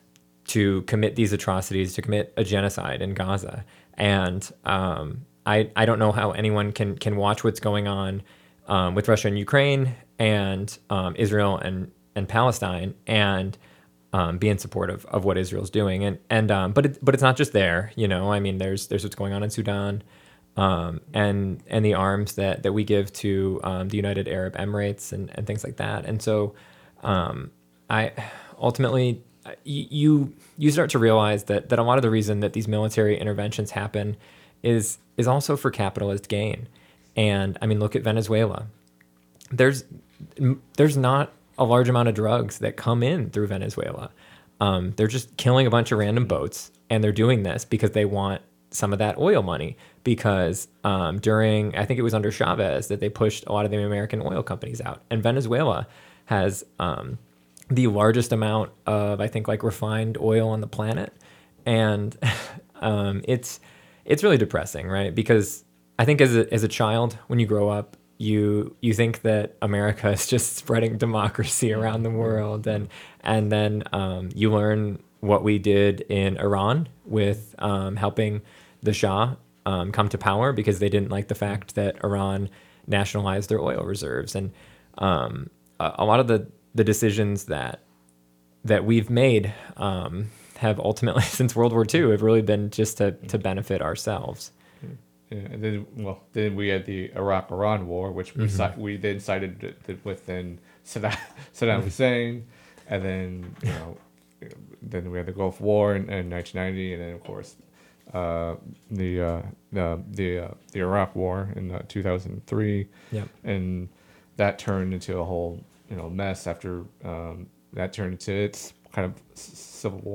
B: to commit these atrocities, to commit a genocide in Gaza. And um, I I don't know how anyone can can watch what's going on Um, with Russia and Ukraine and um, Israel and, and Palestine and um, be in support of, of what Israel's doing. And, and um, but, it, but it's not just there, you know, I mean, there's, there's what's going on in Sudan um, and, and the arms that, that we give to um, the United Arab Emirates and, and things like that. And so um, I ultimately, you, you start to realize that, that a lot of the reason that these military interventions happen is, is also for capitalist gain. And I mean, look at Venezuela. There's there's not a large amount of drugs that come in through Venezuela. Um, they're just killing a bunch of random boats, and they're doing this because they want some of that oil money. Because um, during, I think it was under Chavez, that they pushed a lot of the American oil companies out, and Venezuela has um, the largest amount of, I think, like refined oil on the planet, and um, it's it's really depressing, right? Because I think as a as a child, when you grow up, you you think that America is just spreading democracy around the world, and and then um, you learn what we did in Iran with um, helping the Shah um, come to power because they didn't like the fact that Iran nationalized their oil reserves, and um, a, a lot of the the decisions that that we've made um, have ultimately since World War Two have really been just to to benefit ourselves.
A: Yeah, and then, well, then we had the Iraq-Iran war, which we
B: Mm-hmm.
A: ci- we then sided th- th- with then Saddam, Saddam Hussein, and then you know, then we had the Gulf War in, in nineteen ninety, and then of course, uh, the uh, the the uh, the Iraq War in uh, two thousand three,
B: Yep.
A: and that turned into a whole you know mess after um, that turned into its kind of c- civil war,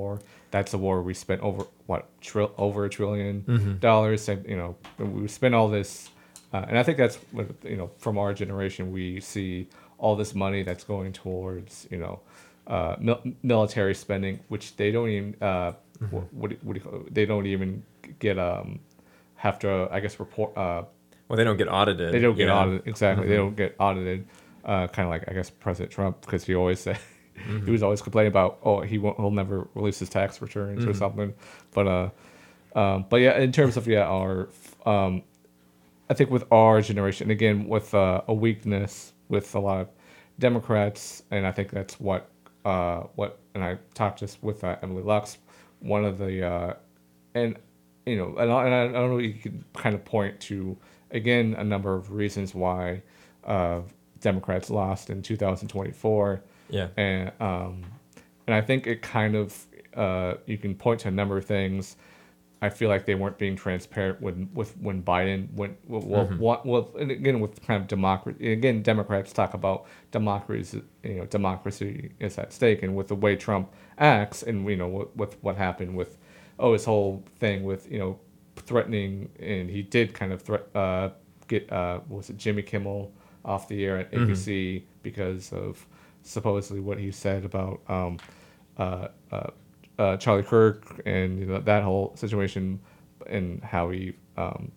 A: that's a war we spent over what tri- over a trillion
B: Mm-hmm.
A: dollars. And, you know, we spent all this, uh, and I think that's what, you know, from our generation we see all this money that's going towards, you know, uh, mil- military spending, which they don't even uh,
B: Mm-hmm.
A: what, what, do you- what do you call it? They don't even get um have to, I guess, report. Uh,
B: Well, they don't get audited.
A: they don't get
B: yeah.
A: audited. Exactly. They
B: Mhm.
A: don't get audited. Uh, kind of like, I guess, President Trump, because he always said
B: Mm-hmm.
A: he was always complaining about, oh, he won't, he'll never release his tax returns or
B: Mhm.
A: something. But uh, um, but yeah, in terms of yeah, our um, I think with our generation, again, with uh, a weakness with a lot of Democrats, and I think that's what uh, what, and I talked just with uh, Emily Lux, one of the, uh, and you know, and I, and I don't know, you could kind of point to again a number of reasons why uh, Democrats lost in two thousand twenty-four,
B: Yeah.
A: and um, and I think it kind of uh, you can point to a number of things. I feel like they weren't being transparent when with when Biden went well, well,
B: Mhm.
A: well, well and again with kind of democracy. Again, Democrats talk about democracy. You know, democracy is at stake, and with the way Trump acts, and you know with, with what happened with oh his whole thing with you know threatening, and he did kind of threat uh, get uh, what was it Jimmy Kimmel off the air at A B C because of supposedly what he said about um, uh, uh, uh, Charlie Kirk and you know, that whole situation and how he. Um,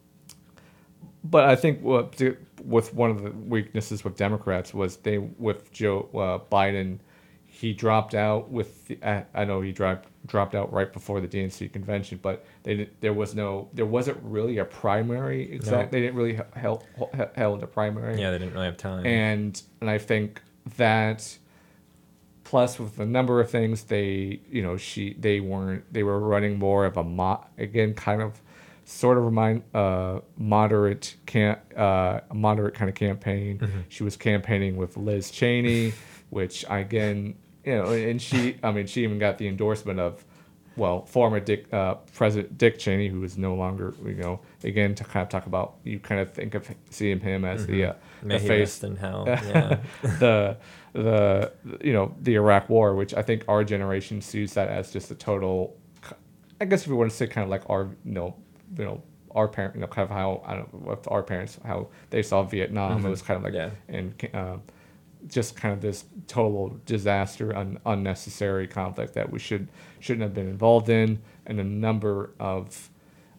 A: but I think what with one of the weaknesses with Democrats was they with Joe uh, Biden, he dropped out with the, uh, I know he dropped dropped out right before the D N C convention, but they did, there was no there wasn't really a primary exact.
B: No.
A: They didn't really held held a primary.
B: Yeah, they didn't really have time.
A: And and I think that plus with the number of things they you know she they weren't they were running more of a mo- again kind of sort of remind uh moderate can uh a moderate kind of campaign.
B: Mhm.
A: She was campaigning with Liz Cheney, which again you know and she I mean she even got the endorsement of well former Dick uh President Dick Cheney, who is no longer you know again to kind of talk about you kind of think of seeing him as the uh,
B: May
A: the
B: he
A: face
B: rest in hell. Yeah.
A: the the you know the Iraq War, which I think our generation sees that as just a total. I guess if you want to say kind of like our you know you know our parent you know kind of how I don't know with our parents how they saw Vietnam.
B: Mhm.
A: It was kind of like
B: Yeah.
A: and uh, just kind of this total disaster, un, unnecessary conflict that we should shouldn't have been involved in, and a number of.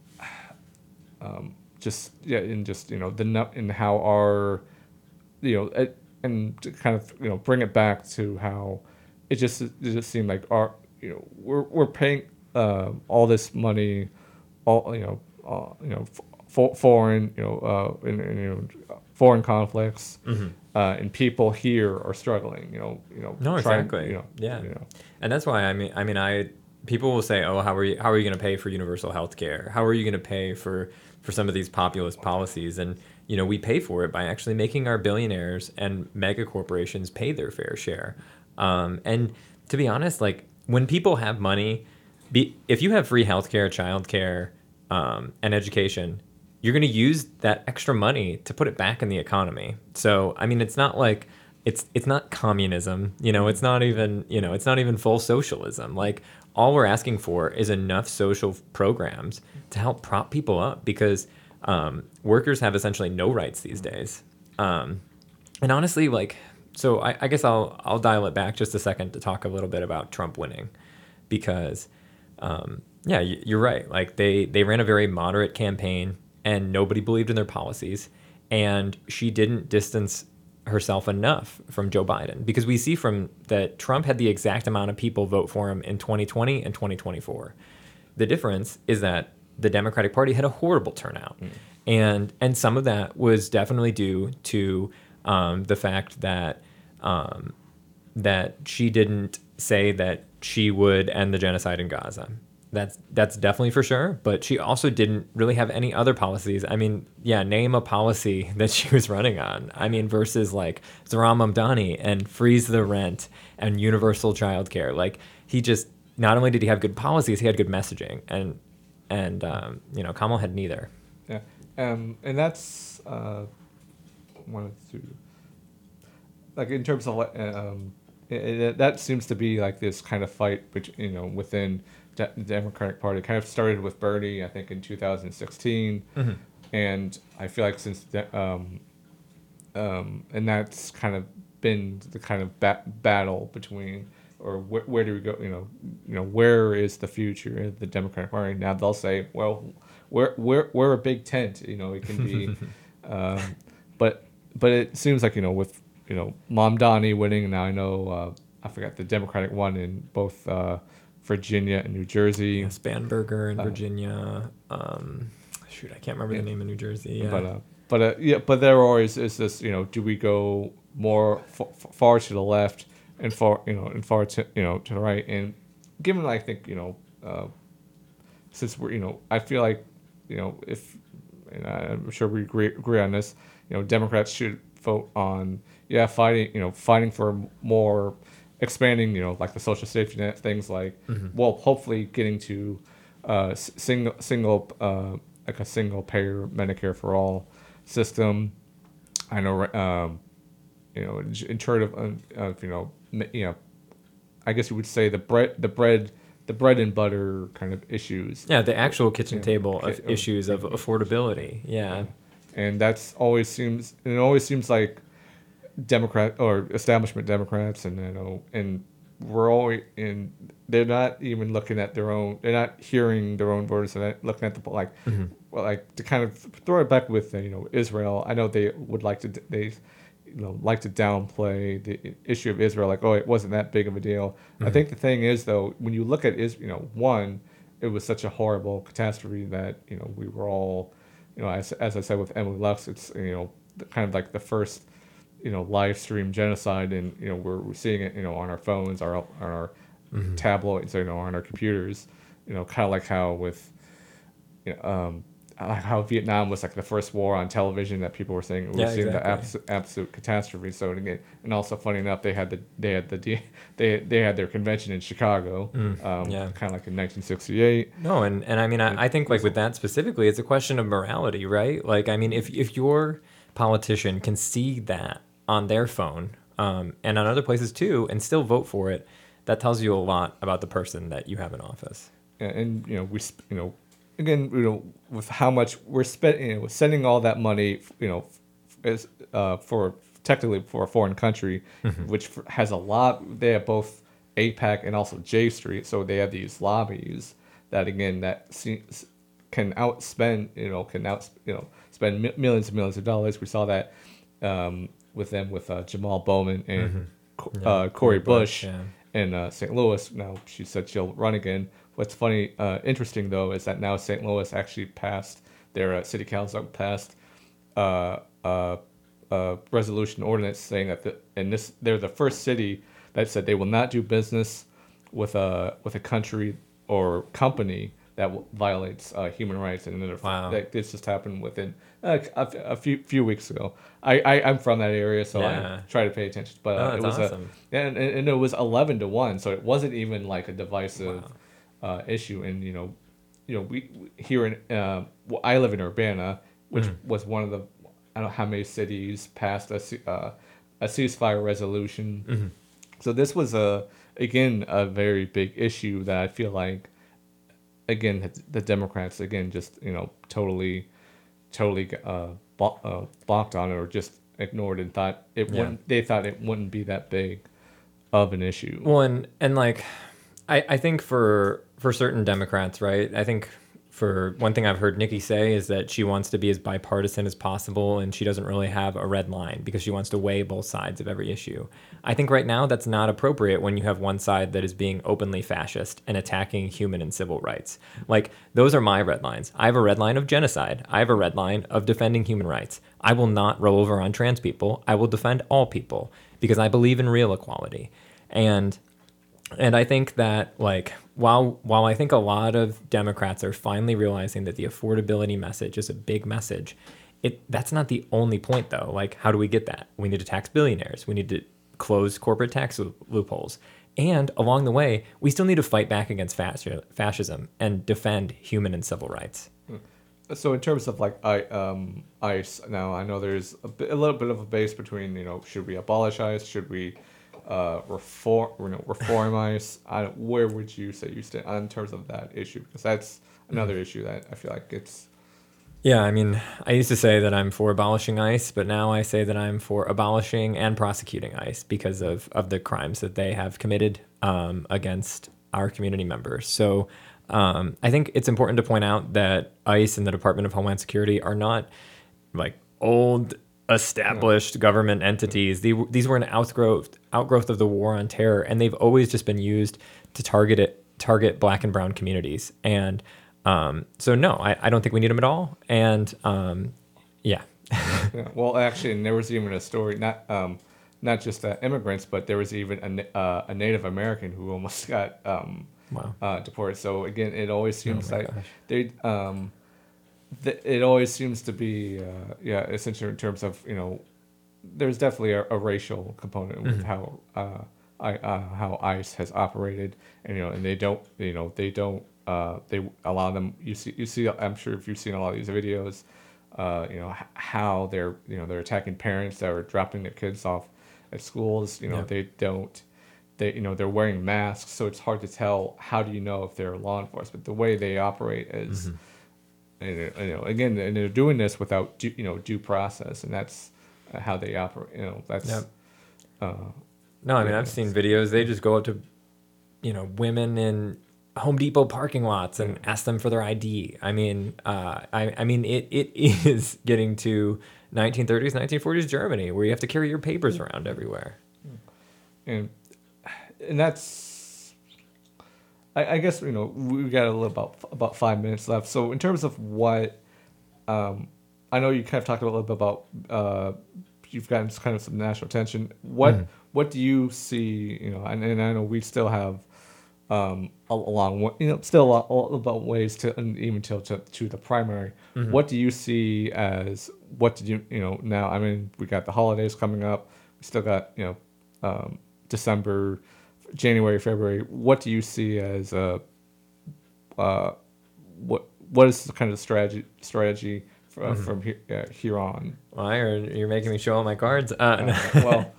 A: Um, just yeah, in just you know the nu- in how our, you know, it, and to kind of you know bring it back to how, it just it just seemed like our you know we're we're paying uh, all this money, all you know uh, you know for, foreign you know uh, in, in, you know foreign conflicts,
B: Mhm.
A: uh, and people here are struggling. You know you know
B: No,
A: trying,
B: exactly.
A: you know
B: Yeah.
A: you know
B: And that's why I mean I mean I people will say, "Oh, how are you how are you going to pay for universal health care? How are you going to pay for for some of these populist policies?" And you know, we pay for it by actually making our billionaires and mega corporations pay their fair share. Um, and to be honest, like when people have money, be, if you have free healthcare, childcare, um, and education, you're going to use that extra money to put it back in the economy. So, I mean, it's not like it's it's not communism, you know, it's not even, you know, it's not even full socialism. Like all we're asking for is enough social programs to help prop people up because um, workers have essentially no rights these days. Um, and honestly, like, so I, I guess I'll I'll dial it back just a second to talk a little bit about Trump winning, because um, yeah, y- you're right. Like they they ran a very moderate campaign and nobody believed in their policies, and she didn't distance herself enough from Joe Biden because we see from that Trump had the exact amount of people vote for him in twenty twenty and twenty twenty-four. The difference is that the Democratic Party had a horrible turnout, mm. and and some of that was definitely due to um, the fact that um, that she didn't say that she would end the genocide in Gaza. That's that's definitely for sure. But she also didn't really have any other policies. I mean, yeah, name a policy that she was running on. I mean, versus like Zohran Mamdani and freeze the rent and universal childcare. Like he just not only did he have good policies, he had good messaging, and and um, you know, Kamala had neither.
A: Yeah, um, and that's uh, one of the, like in terms of um, it, it, that seems to be like this kind of fight, which you know within de- the Democratic Party. It kind of started with Bernie, I think, in two thousand sixteen,
B: Mm-hmm.
A: and I feel like since the, um, um, and that's kind of been the kind of ba- battle between, or wh- where do we go? You know, you know, where is the future of the Democratic Party? Now they'll say, well, we're we're we're a big tent. You know, it can be, um, but but it seems like you know with you know Mamdani winning now. I know uh, I forgot the Democratic one in both uh, Virginia and New Jersey.
B: Yeah, Spanberger in
A: Uh,
B: Virginia. Um, shoot, I can't remember
A: yeah,
B: the name of New Jersey. Yeah.
A: but uh, but uh, yeah, but there always is this. You know, do we go more f- far to the left and far you know and far to you know to the right? And given I think you know uh, since we're you know I feel like you know if and I'm sure we agree, agree on this. You know, Democrats should vote on yeah fighting you know fighting for more expanding you know like the social safety net things like
B: Mm-hmm.
A: well hopefully getting to uh, s- single single uh, like a single payer Medicare for all system. I know um, you know in, in terms of, uh, of you know m- you know I guess you would say the bread the bread the bread and butter kind of issues.
B: Yeah, the actual kitchen
A: Yeah,
B: table
A: ki-
B: of
A: of-
B: issues of affordability. Yeah.
A: and that's always seems and it always seems like Democrat or establishment Democrats and you know and we're always in they're not even looking at their own they're not hearing their own voters they're not looking at the like
B: Mm-hmm.
A: well like to kind of throw it back with uh, you know Israel. I know they would like to they you know like to downplay the issue of Israel like oh it wasn't that big of a deal.
B: Mm-hmm.
A: I think the thing is though when you look at is you know one it was such a horrible catastrophe that you know we were all you know as, as I said with Emily Lux it's you know the, kind of like the first you know live stream genocide and you know we're, we're seeing it you know on our phones our on our
B: Mm-hmm.
A: tabloids you know on our computers you know kind of like how with you know um like how Vietnam was like the first war on television that people were saying we were
B: Yeah,
A: seeing
B: exactly.
A: the absolute absolute catastrophe so again and also funny enough they had the they had the D- they they had their convention in Chicago
B: Mm,
A: um
B: yeah.
A: kind of like in nineteen sixty-eight.
B: No, and, and I mean, I, I think like with that specifically, it's a question of morality, right? Like, I mean, if if your politician can see that on their phone um, and on other places too, and still vote for it, that tells you a lot about the person that you have in office.
A: and, and you know we sp- you know again you know with how much we're spending you know sending all that money you know as uh for technically for a foreign country which f- has a lot they have both APAC and also J Street so they have these lobbies that again that seems can outspend you know can out you know spend mi- millions and millions of dollars we saw that um with them with uh, Jamal Bowman and Co-
B: Yeah,
A: uh, Corey Bush
B: yeah.
A: in uh, Saint Louis. Now she said she'll run again. What's funny, uh, interesting though, is that now Saint Louis actually passed their uh, city council passed uh, uh, uh, resolution ordinance saying that the, and this they're the first city that said they will not do business with a with a country or company that w- violates uh, human rights and another
B: Wow.
A: that this just happened within uh, a, a few few weeks ago. I, I I'm from that area, so
B: Yeah.
A: I try to pay attention. But uh,
B: Oh,
A: it
B: that's
A: was
B: awesome.
A: a and, and and it was eleven to one, so it wasn't even like a divisive
B: Wow.
A: uh, issue. And you know, you know we we- here in uh, well, I live in Urbana, which
B: Mhm.
A: was one of the I don't know how many cities passed a ce- uh, a ceasefire resolution.
B: Mhm.
A: So this was a again a very big issue that I feel like again the Democrats again just you know totally totally uh, bo- uh balked on it or just ignored and thought it
B: Yeah.
A: wouldn't they thought it wouldn't be that big of an issue.
B: Well, and, and like, I, I think for for certain Democrats, right? I think for one thing I've heard Nikki say is that she wants to be as bipartisan as possible, and she doesn't really have a red line because she wants to weigh both sides of every issue. I think right now that's not appropriate when you have one side that is being openly fascist and attacking human and civil rights. Like, those are my red lines. I have a red line of genocide. I have a red line of defending human rights. I will not roll over on trans people. I will defend all people because I believe in real equality. And and I think that like while while I think a lot of Democrats are finally realizing that the affordability message is a big message, it that's not the only point though. Like, how do we get that? We need to tax billionaires. We need to close corporate tax lo- loopholes. And along the way, we still need to fight back against fasci- fascism and defend human and civil rights.
A: So in terms of like I um ICE now I know there's a, bit, a little bit of a base between you know should we abolish ICE should we uh, reform, you know, reform ICE. I, where would you say you stand in terms of that issue? Because that's another mm-hmm. issue that I feel like it's.
B: Yeah, I mean, I used to say that I'm for abolishing ICE, but now I say that I'm for abolishing and prosecuting ICE because of, of the crimes that they have committed um, against our community members. So um, I think it's important to point out that ICE and the Department of Homeland Security are not like old, established no. government entities. They, these were an outgrowth outgrowth of the war on terror, and they've always just been used to target it, target Black and brown communities. And Um, so no, I, I don't think we need them at all. And um, yeah.
A: yeah. Well, actually, and there was even a story, not um, not just uh, immigrants, but there was even a, uh, a Native American who almost got um,
B: wow.
A: uh, deported. So again, it always seems
B: oh
A: like
B: gosh.
A: they um, th- it always seems to be uh, yeah, essentially in terms of, you know, there's definitely a, a racial component with mm-hmm. how uh, I, uh, how ICE has operated, and you know, and they don't, you know, they don't. Uh, they allow them. You see, you see. I'm sure if you've seen a lot of these videos, uh, you know h- how they're, you know, they're attacking parents that are dropping their kids off at schools. You know,
B: yep.
A: they don't. They, you know, they're wearing masks, so it's hard to tell. How do you know if they're law enforcement? The way they operate is, mm-hmm. and, you know, again, and they're doing this without, due, you know, due process, and that's how they operate. You know, that's.
B: Yep.
A: Uh,
B: no, I mean, yeah, I've seen videos. They just go up to, you know, women in Home Depot parking lots and ask them for their I D. I mean, uh, I, I mean, it, it is getting to nineteen thirties, nineteen forties Germany, where you have to carry your papers around everywhere.
A: And and that's, I, I guess, you know, we got a little about about five minutes left. So in terms of what, um, I know you kind of talked a little bit about, uh, you've gotten kind of some national attention. What mm. what do you see? You know, and, and I know we still have. Um, along, you know, still a lot, all about ways to, and even till to, to the primary. Mm-hmm. What do you see as, what did you, you know, now, I mean, we got the holidays coming up. We still got, you know, um, December, January, February. What do you see as, uh, uh, what, what is the kind of strategy, strategy for, uh, mm-hmm. from here, uh, here on?
B: Well, you're, you're making me show all my cards. Uh,
A: uh, well,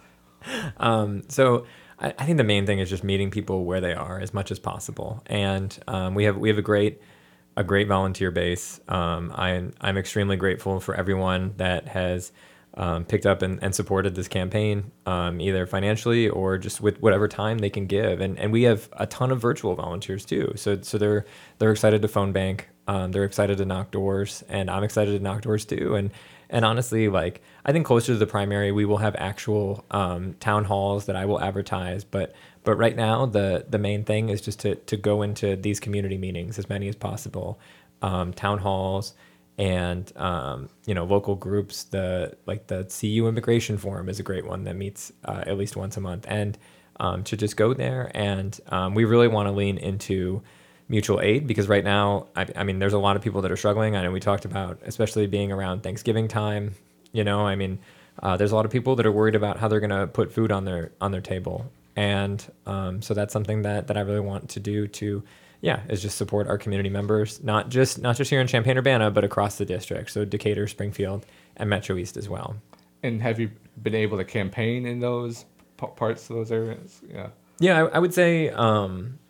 B: um, so, I think the main thing is just meeting people where they are as much as possible, and um, we have we have a great a great volunteer base. Um, I'm I'm extremely grateful for everyone that has um, picked up and, and supported this campaign, um, either financially or just with whatever time they can give. And and we have a ton of virtual volunteers too. So so they're they're excited to phone bank. Um, they're excited to knock doors, and I'm excited to knock doors too. And And honestly, like, I think closer to the primary, we will have actual um, town halls that I will advertise. But but right now, the the main thing is just to to go into these community meetings, as many as possible, um, town halls, and um, you know, local groups. The like the C U Immigration Forum is a great one that meets uh, at least once a month, and um, to just go there. And um, we really want to lean into mutual aid, because right now, I, I mean, there's a lot of people that are struggling. I know we talked about, especially being around Thanksgiving time, you know, I mean, uh, there's a lot of people that are worried about how they're going to put food on their on their table. And um, so that's something that, that I really want to do to, yeah, is just support our community members, not just not just here in Champaign-Urbana, but across the district. So Decatur, Springfield, and Metro East as well.
A: And have you been able to campaign in those p- parts of those areas? Yeah.
B: Yeah, I, I would say... Um,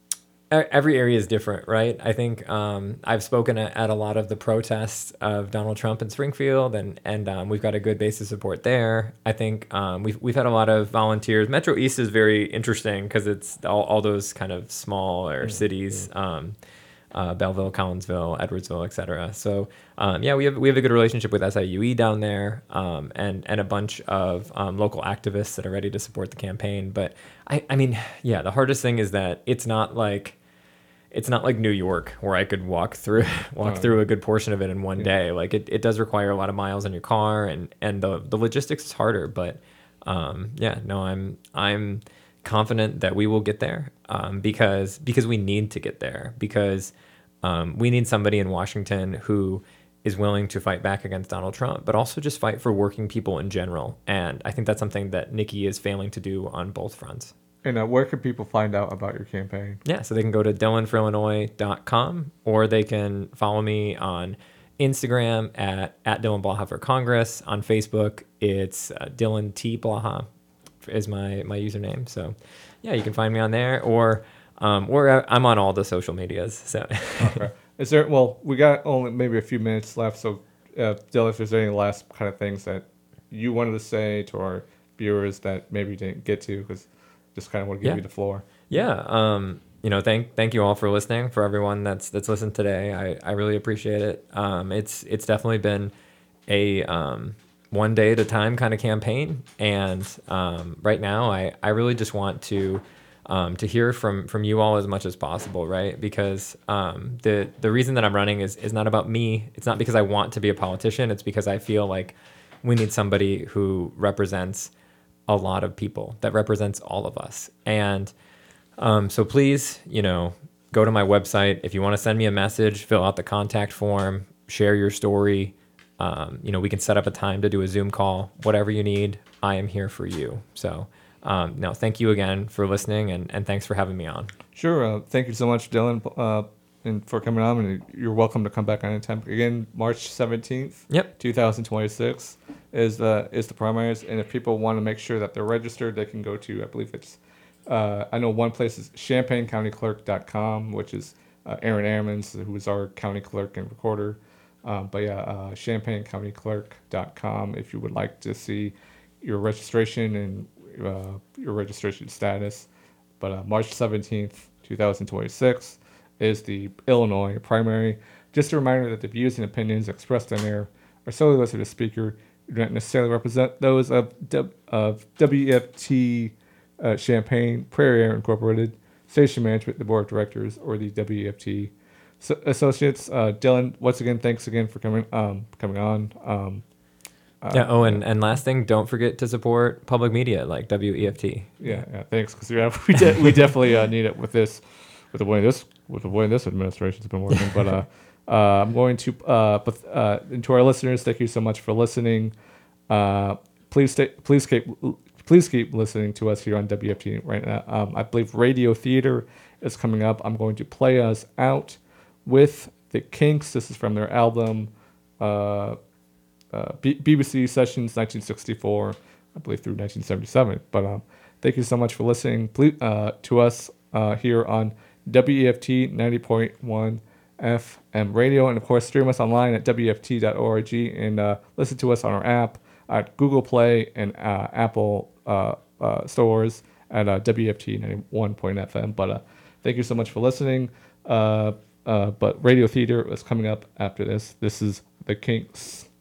B: Every area is different, right? I think um, I've spoken at, at a lot of the protests of Donald Trump in Springfield, and and um, we've got a good base of support there. I think um, we've we've had a lot of volunteers. Metro East is very interesting because it's all, all those kind of smaller mm-hmm. cities, um, uh, Belleville, Collinsville, Edwardsville, et cetera. So um, yeah, we have we have a good relationship with S I U E down there, um, and and a bunch of um, local activists that are ready to support the campaign. But I I mean, yeah, the hardest thing is that it's not like It's not like New York where I could walk through walk oh. through a good portion of it in one yeah. day. Like it, it does require a lot of miles in your car, and, and the the logistics is harder. But um, yeah, no, I'm I'm confident that we will get there um, because because we need to get there because um, we need somebody in Washington who is willing to fight back against Donald Trump, but also just fight for working people in general. And I think that's something that Nikki is failing to do on both fronts.
A: And uh, where can people find out about your campaign?
B: Yeah, so they can go to dylan for illinois dot com, or they can follow me on Instagram at, at Dylan Blaha for Congress. On Facebook, it's uh, Dylan T. Blaha. is my my username. So yeah, you can find me on there, or um, or I'm on all the social medias. So
A: Okay. Is there? Well, we got only maybe a few minutes left. So, uh, Dylan, if there's any last kind of things that you wanted to say to our viewers that maybe you didn't get to, because just kind of want to give
B: yeah.
A: you the floor.
B: Yeah. Um, you know, thank thank you all for listening. For everyone that's that's listened today, I, I really appreciate it. Um, it's it's definitely been a um, one day at a time kind of campaign, and um, right now, I, I really just want to um, to hear from from you all as much as possible, right? Because um, the the reason that I'm running is is not about me. It's not because I want to be a politician. It's because I feel like we need somebody who represents a lot of people, that represents all of us, and Um, so please, you know, go to my website. If you want to send me a message, fill out the contact form, share your story. Um, you know, we can set up a time to do a Zoom call, whatever you need. I am here for you. So, um, no, thank you again for listening, and, and thanks for having me on.
A: Sure. Uh, thank you so much, Dylan, uh, and for coming on. And you're welcome to come back anytime. Again, March seventeenth,
B: Yep.
A: twenty twenty-six is the is the primaries. And if people want to make sure that they're registered, they can go to, I believe it's, uh, I know one place is champaign county clerk dot com, which is uh, Aaron Airmans, who is our county clerk and recorder. Um, but yeah, uh, champaign county clerk dot com if you would like to see your registration and uh, your registration status. But uh, March seventeenth, twenty twenty-six is the Illinois primary. Just a reminder that the views and opinions expressed on air are solely those of the speaker, do not necessarily represent those of, w- of W E F T uh, Champaign, Prairie Air Incorporated, Station Management, the Board of Directors, or the W E F T so, Associates. Uh, Dylan, once again, thanks again for coming um, coming on. Um, uh,
B: yeah. Oh, and, and last thing, don't forget to support public media like W E F T.
A: Yeah, yeah thanks, because yeah, we de- we definitely uh, need it with this, with the way this with the way this administration's been working. But uh, uh, I'm going to, uh, but uh, and to our listeners, thank you so much for listening. Uh, please stay, please keep, please keep listening to us here on W F T right now. Um, I believe Radio Theater is coming up. I'm going to play us out with the Kinks. This is from their album. Uh, Uh, B- BBC Sessions nineteen sixty-four, I believe, through nineteen seventy-seven. But um, thank you so much for listening please, uh, to us uh, here on W E F T ninety point one F M radio. And, of course, stream us online at W F T dot org and uh, listen to us on our app at Google Play and uh, Apple uh, uh, stores at uh, W F T ninety-one point F M. But uh, thank you so much for listening. Uh, uh, but Radio Theater is coming up after this. This is The Kinks.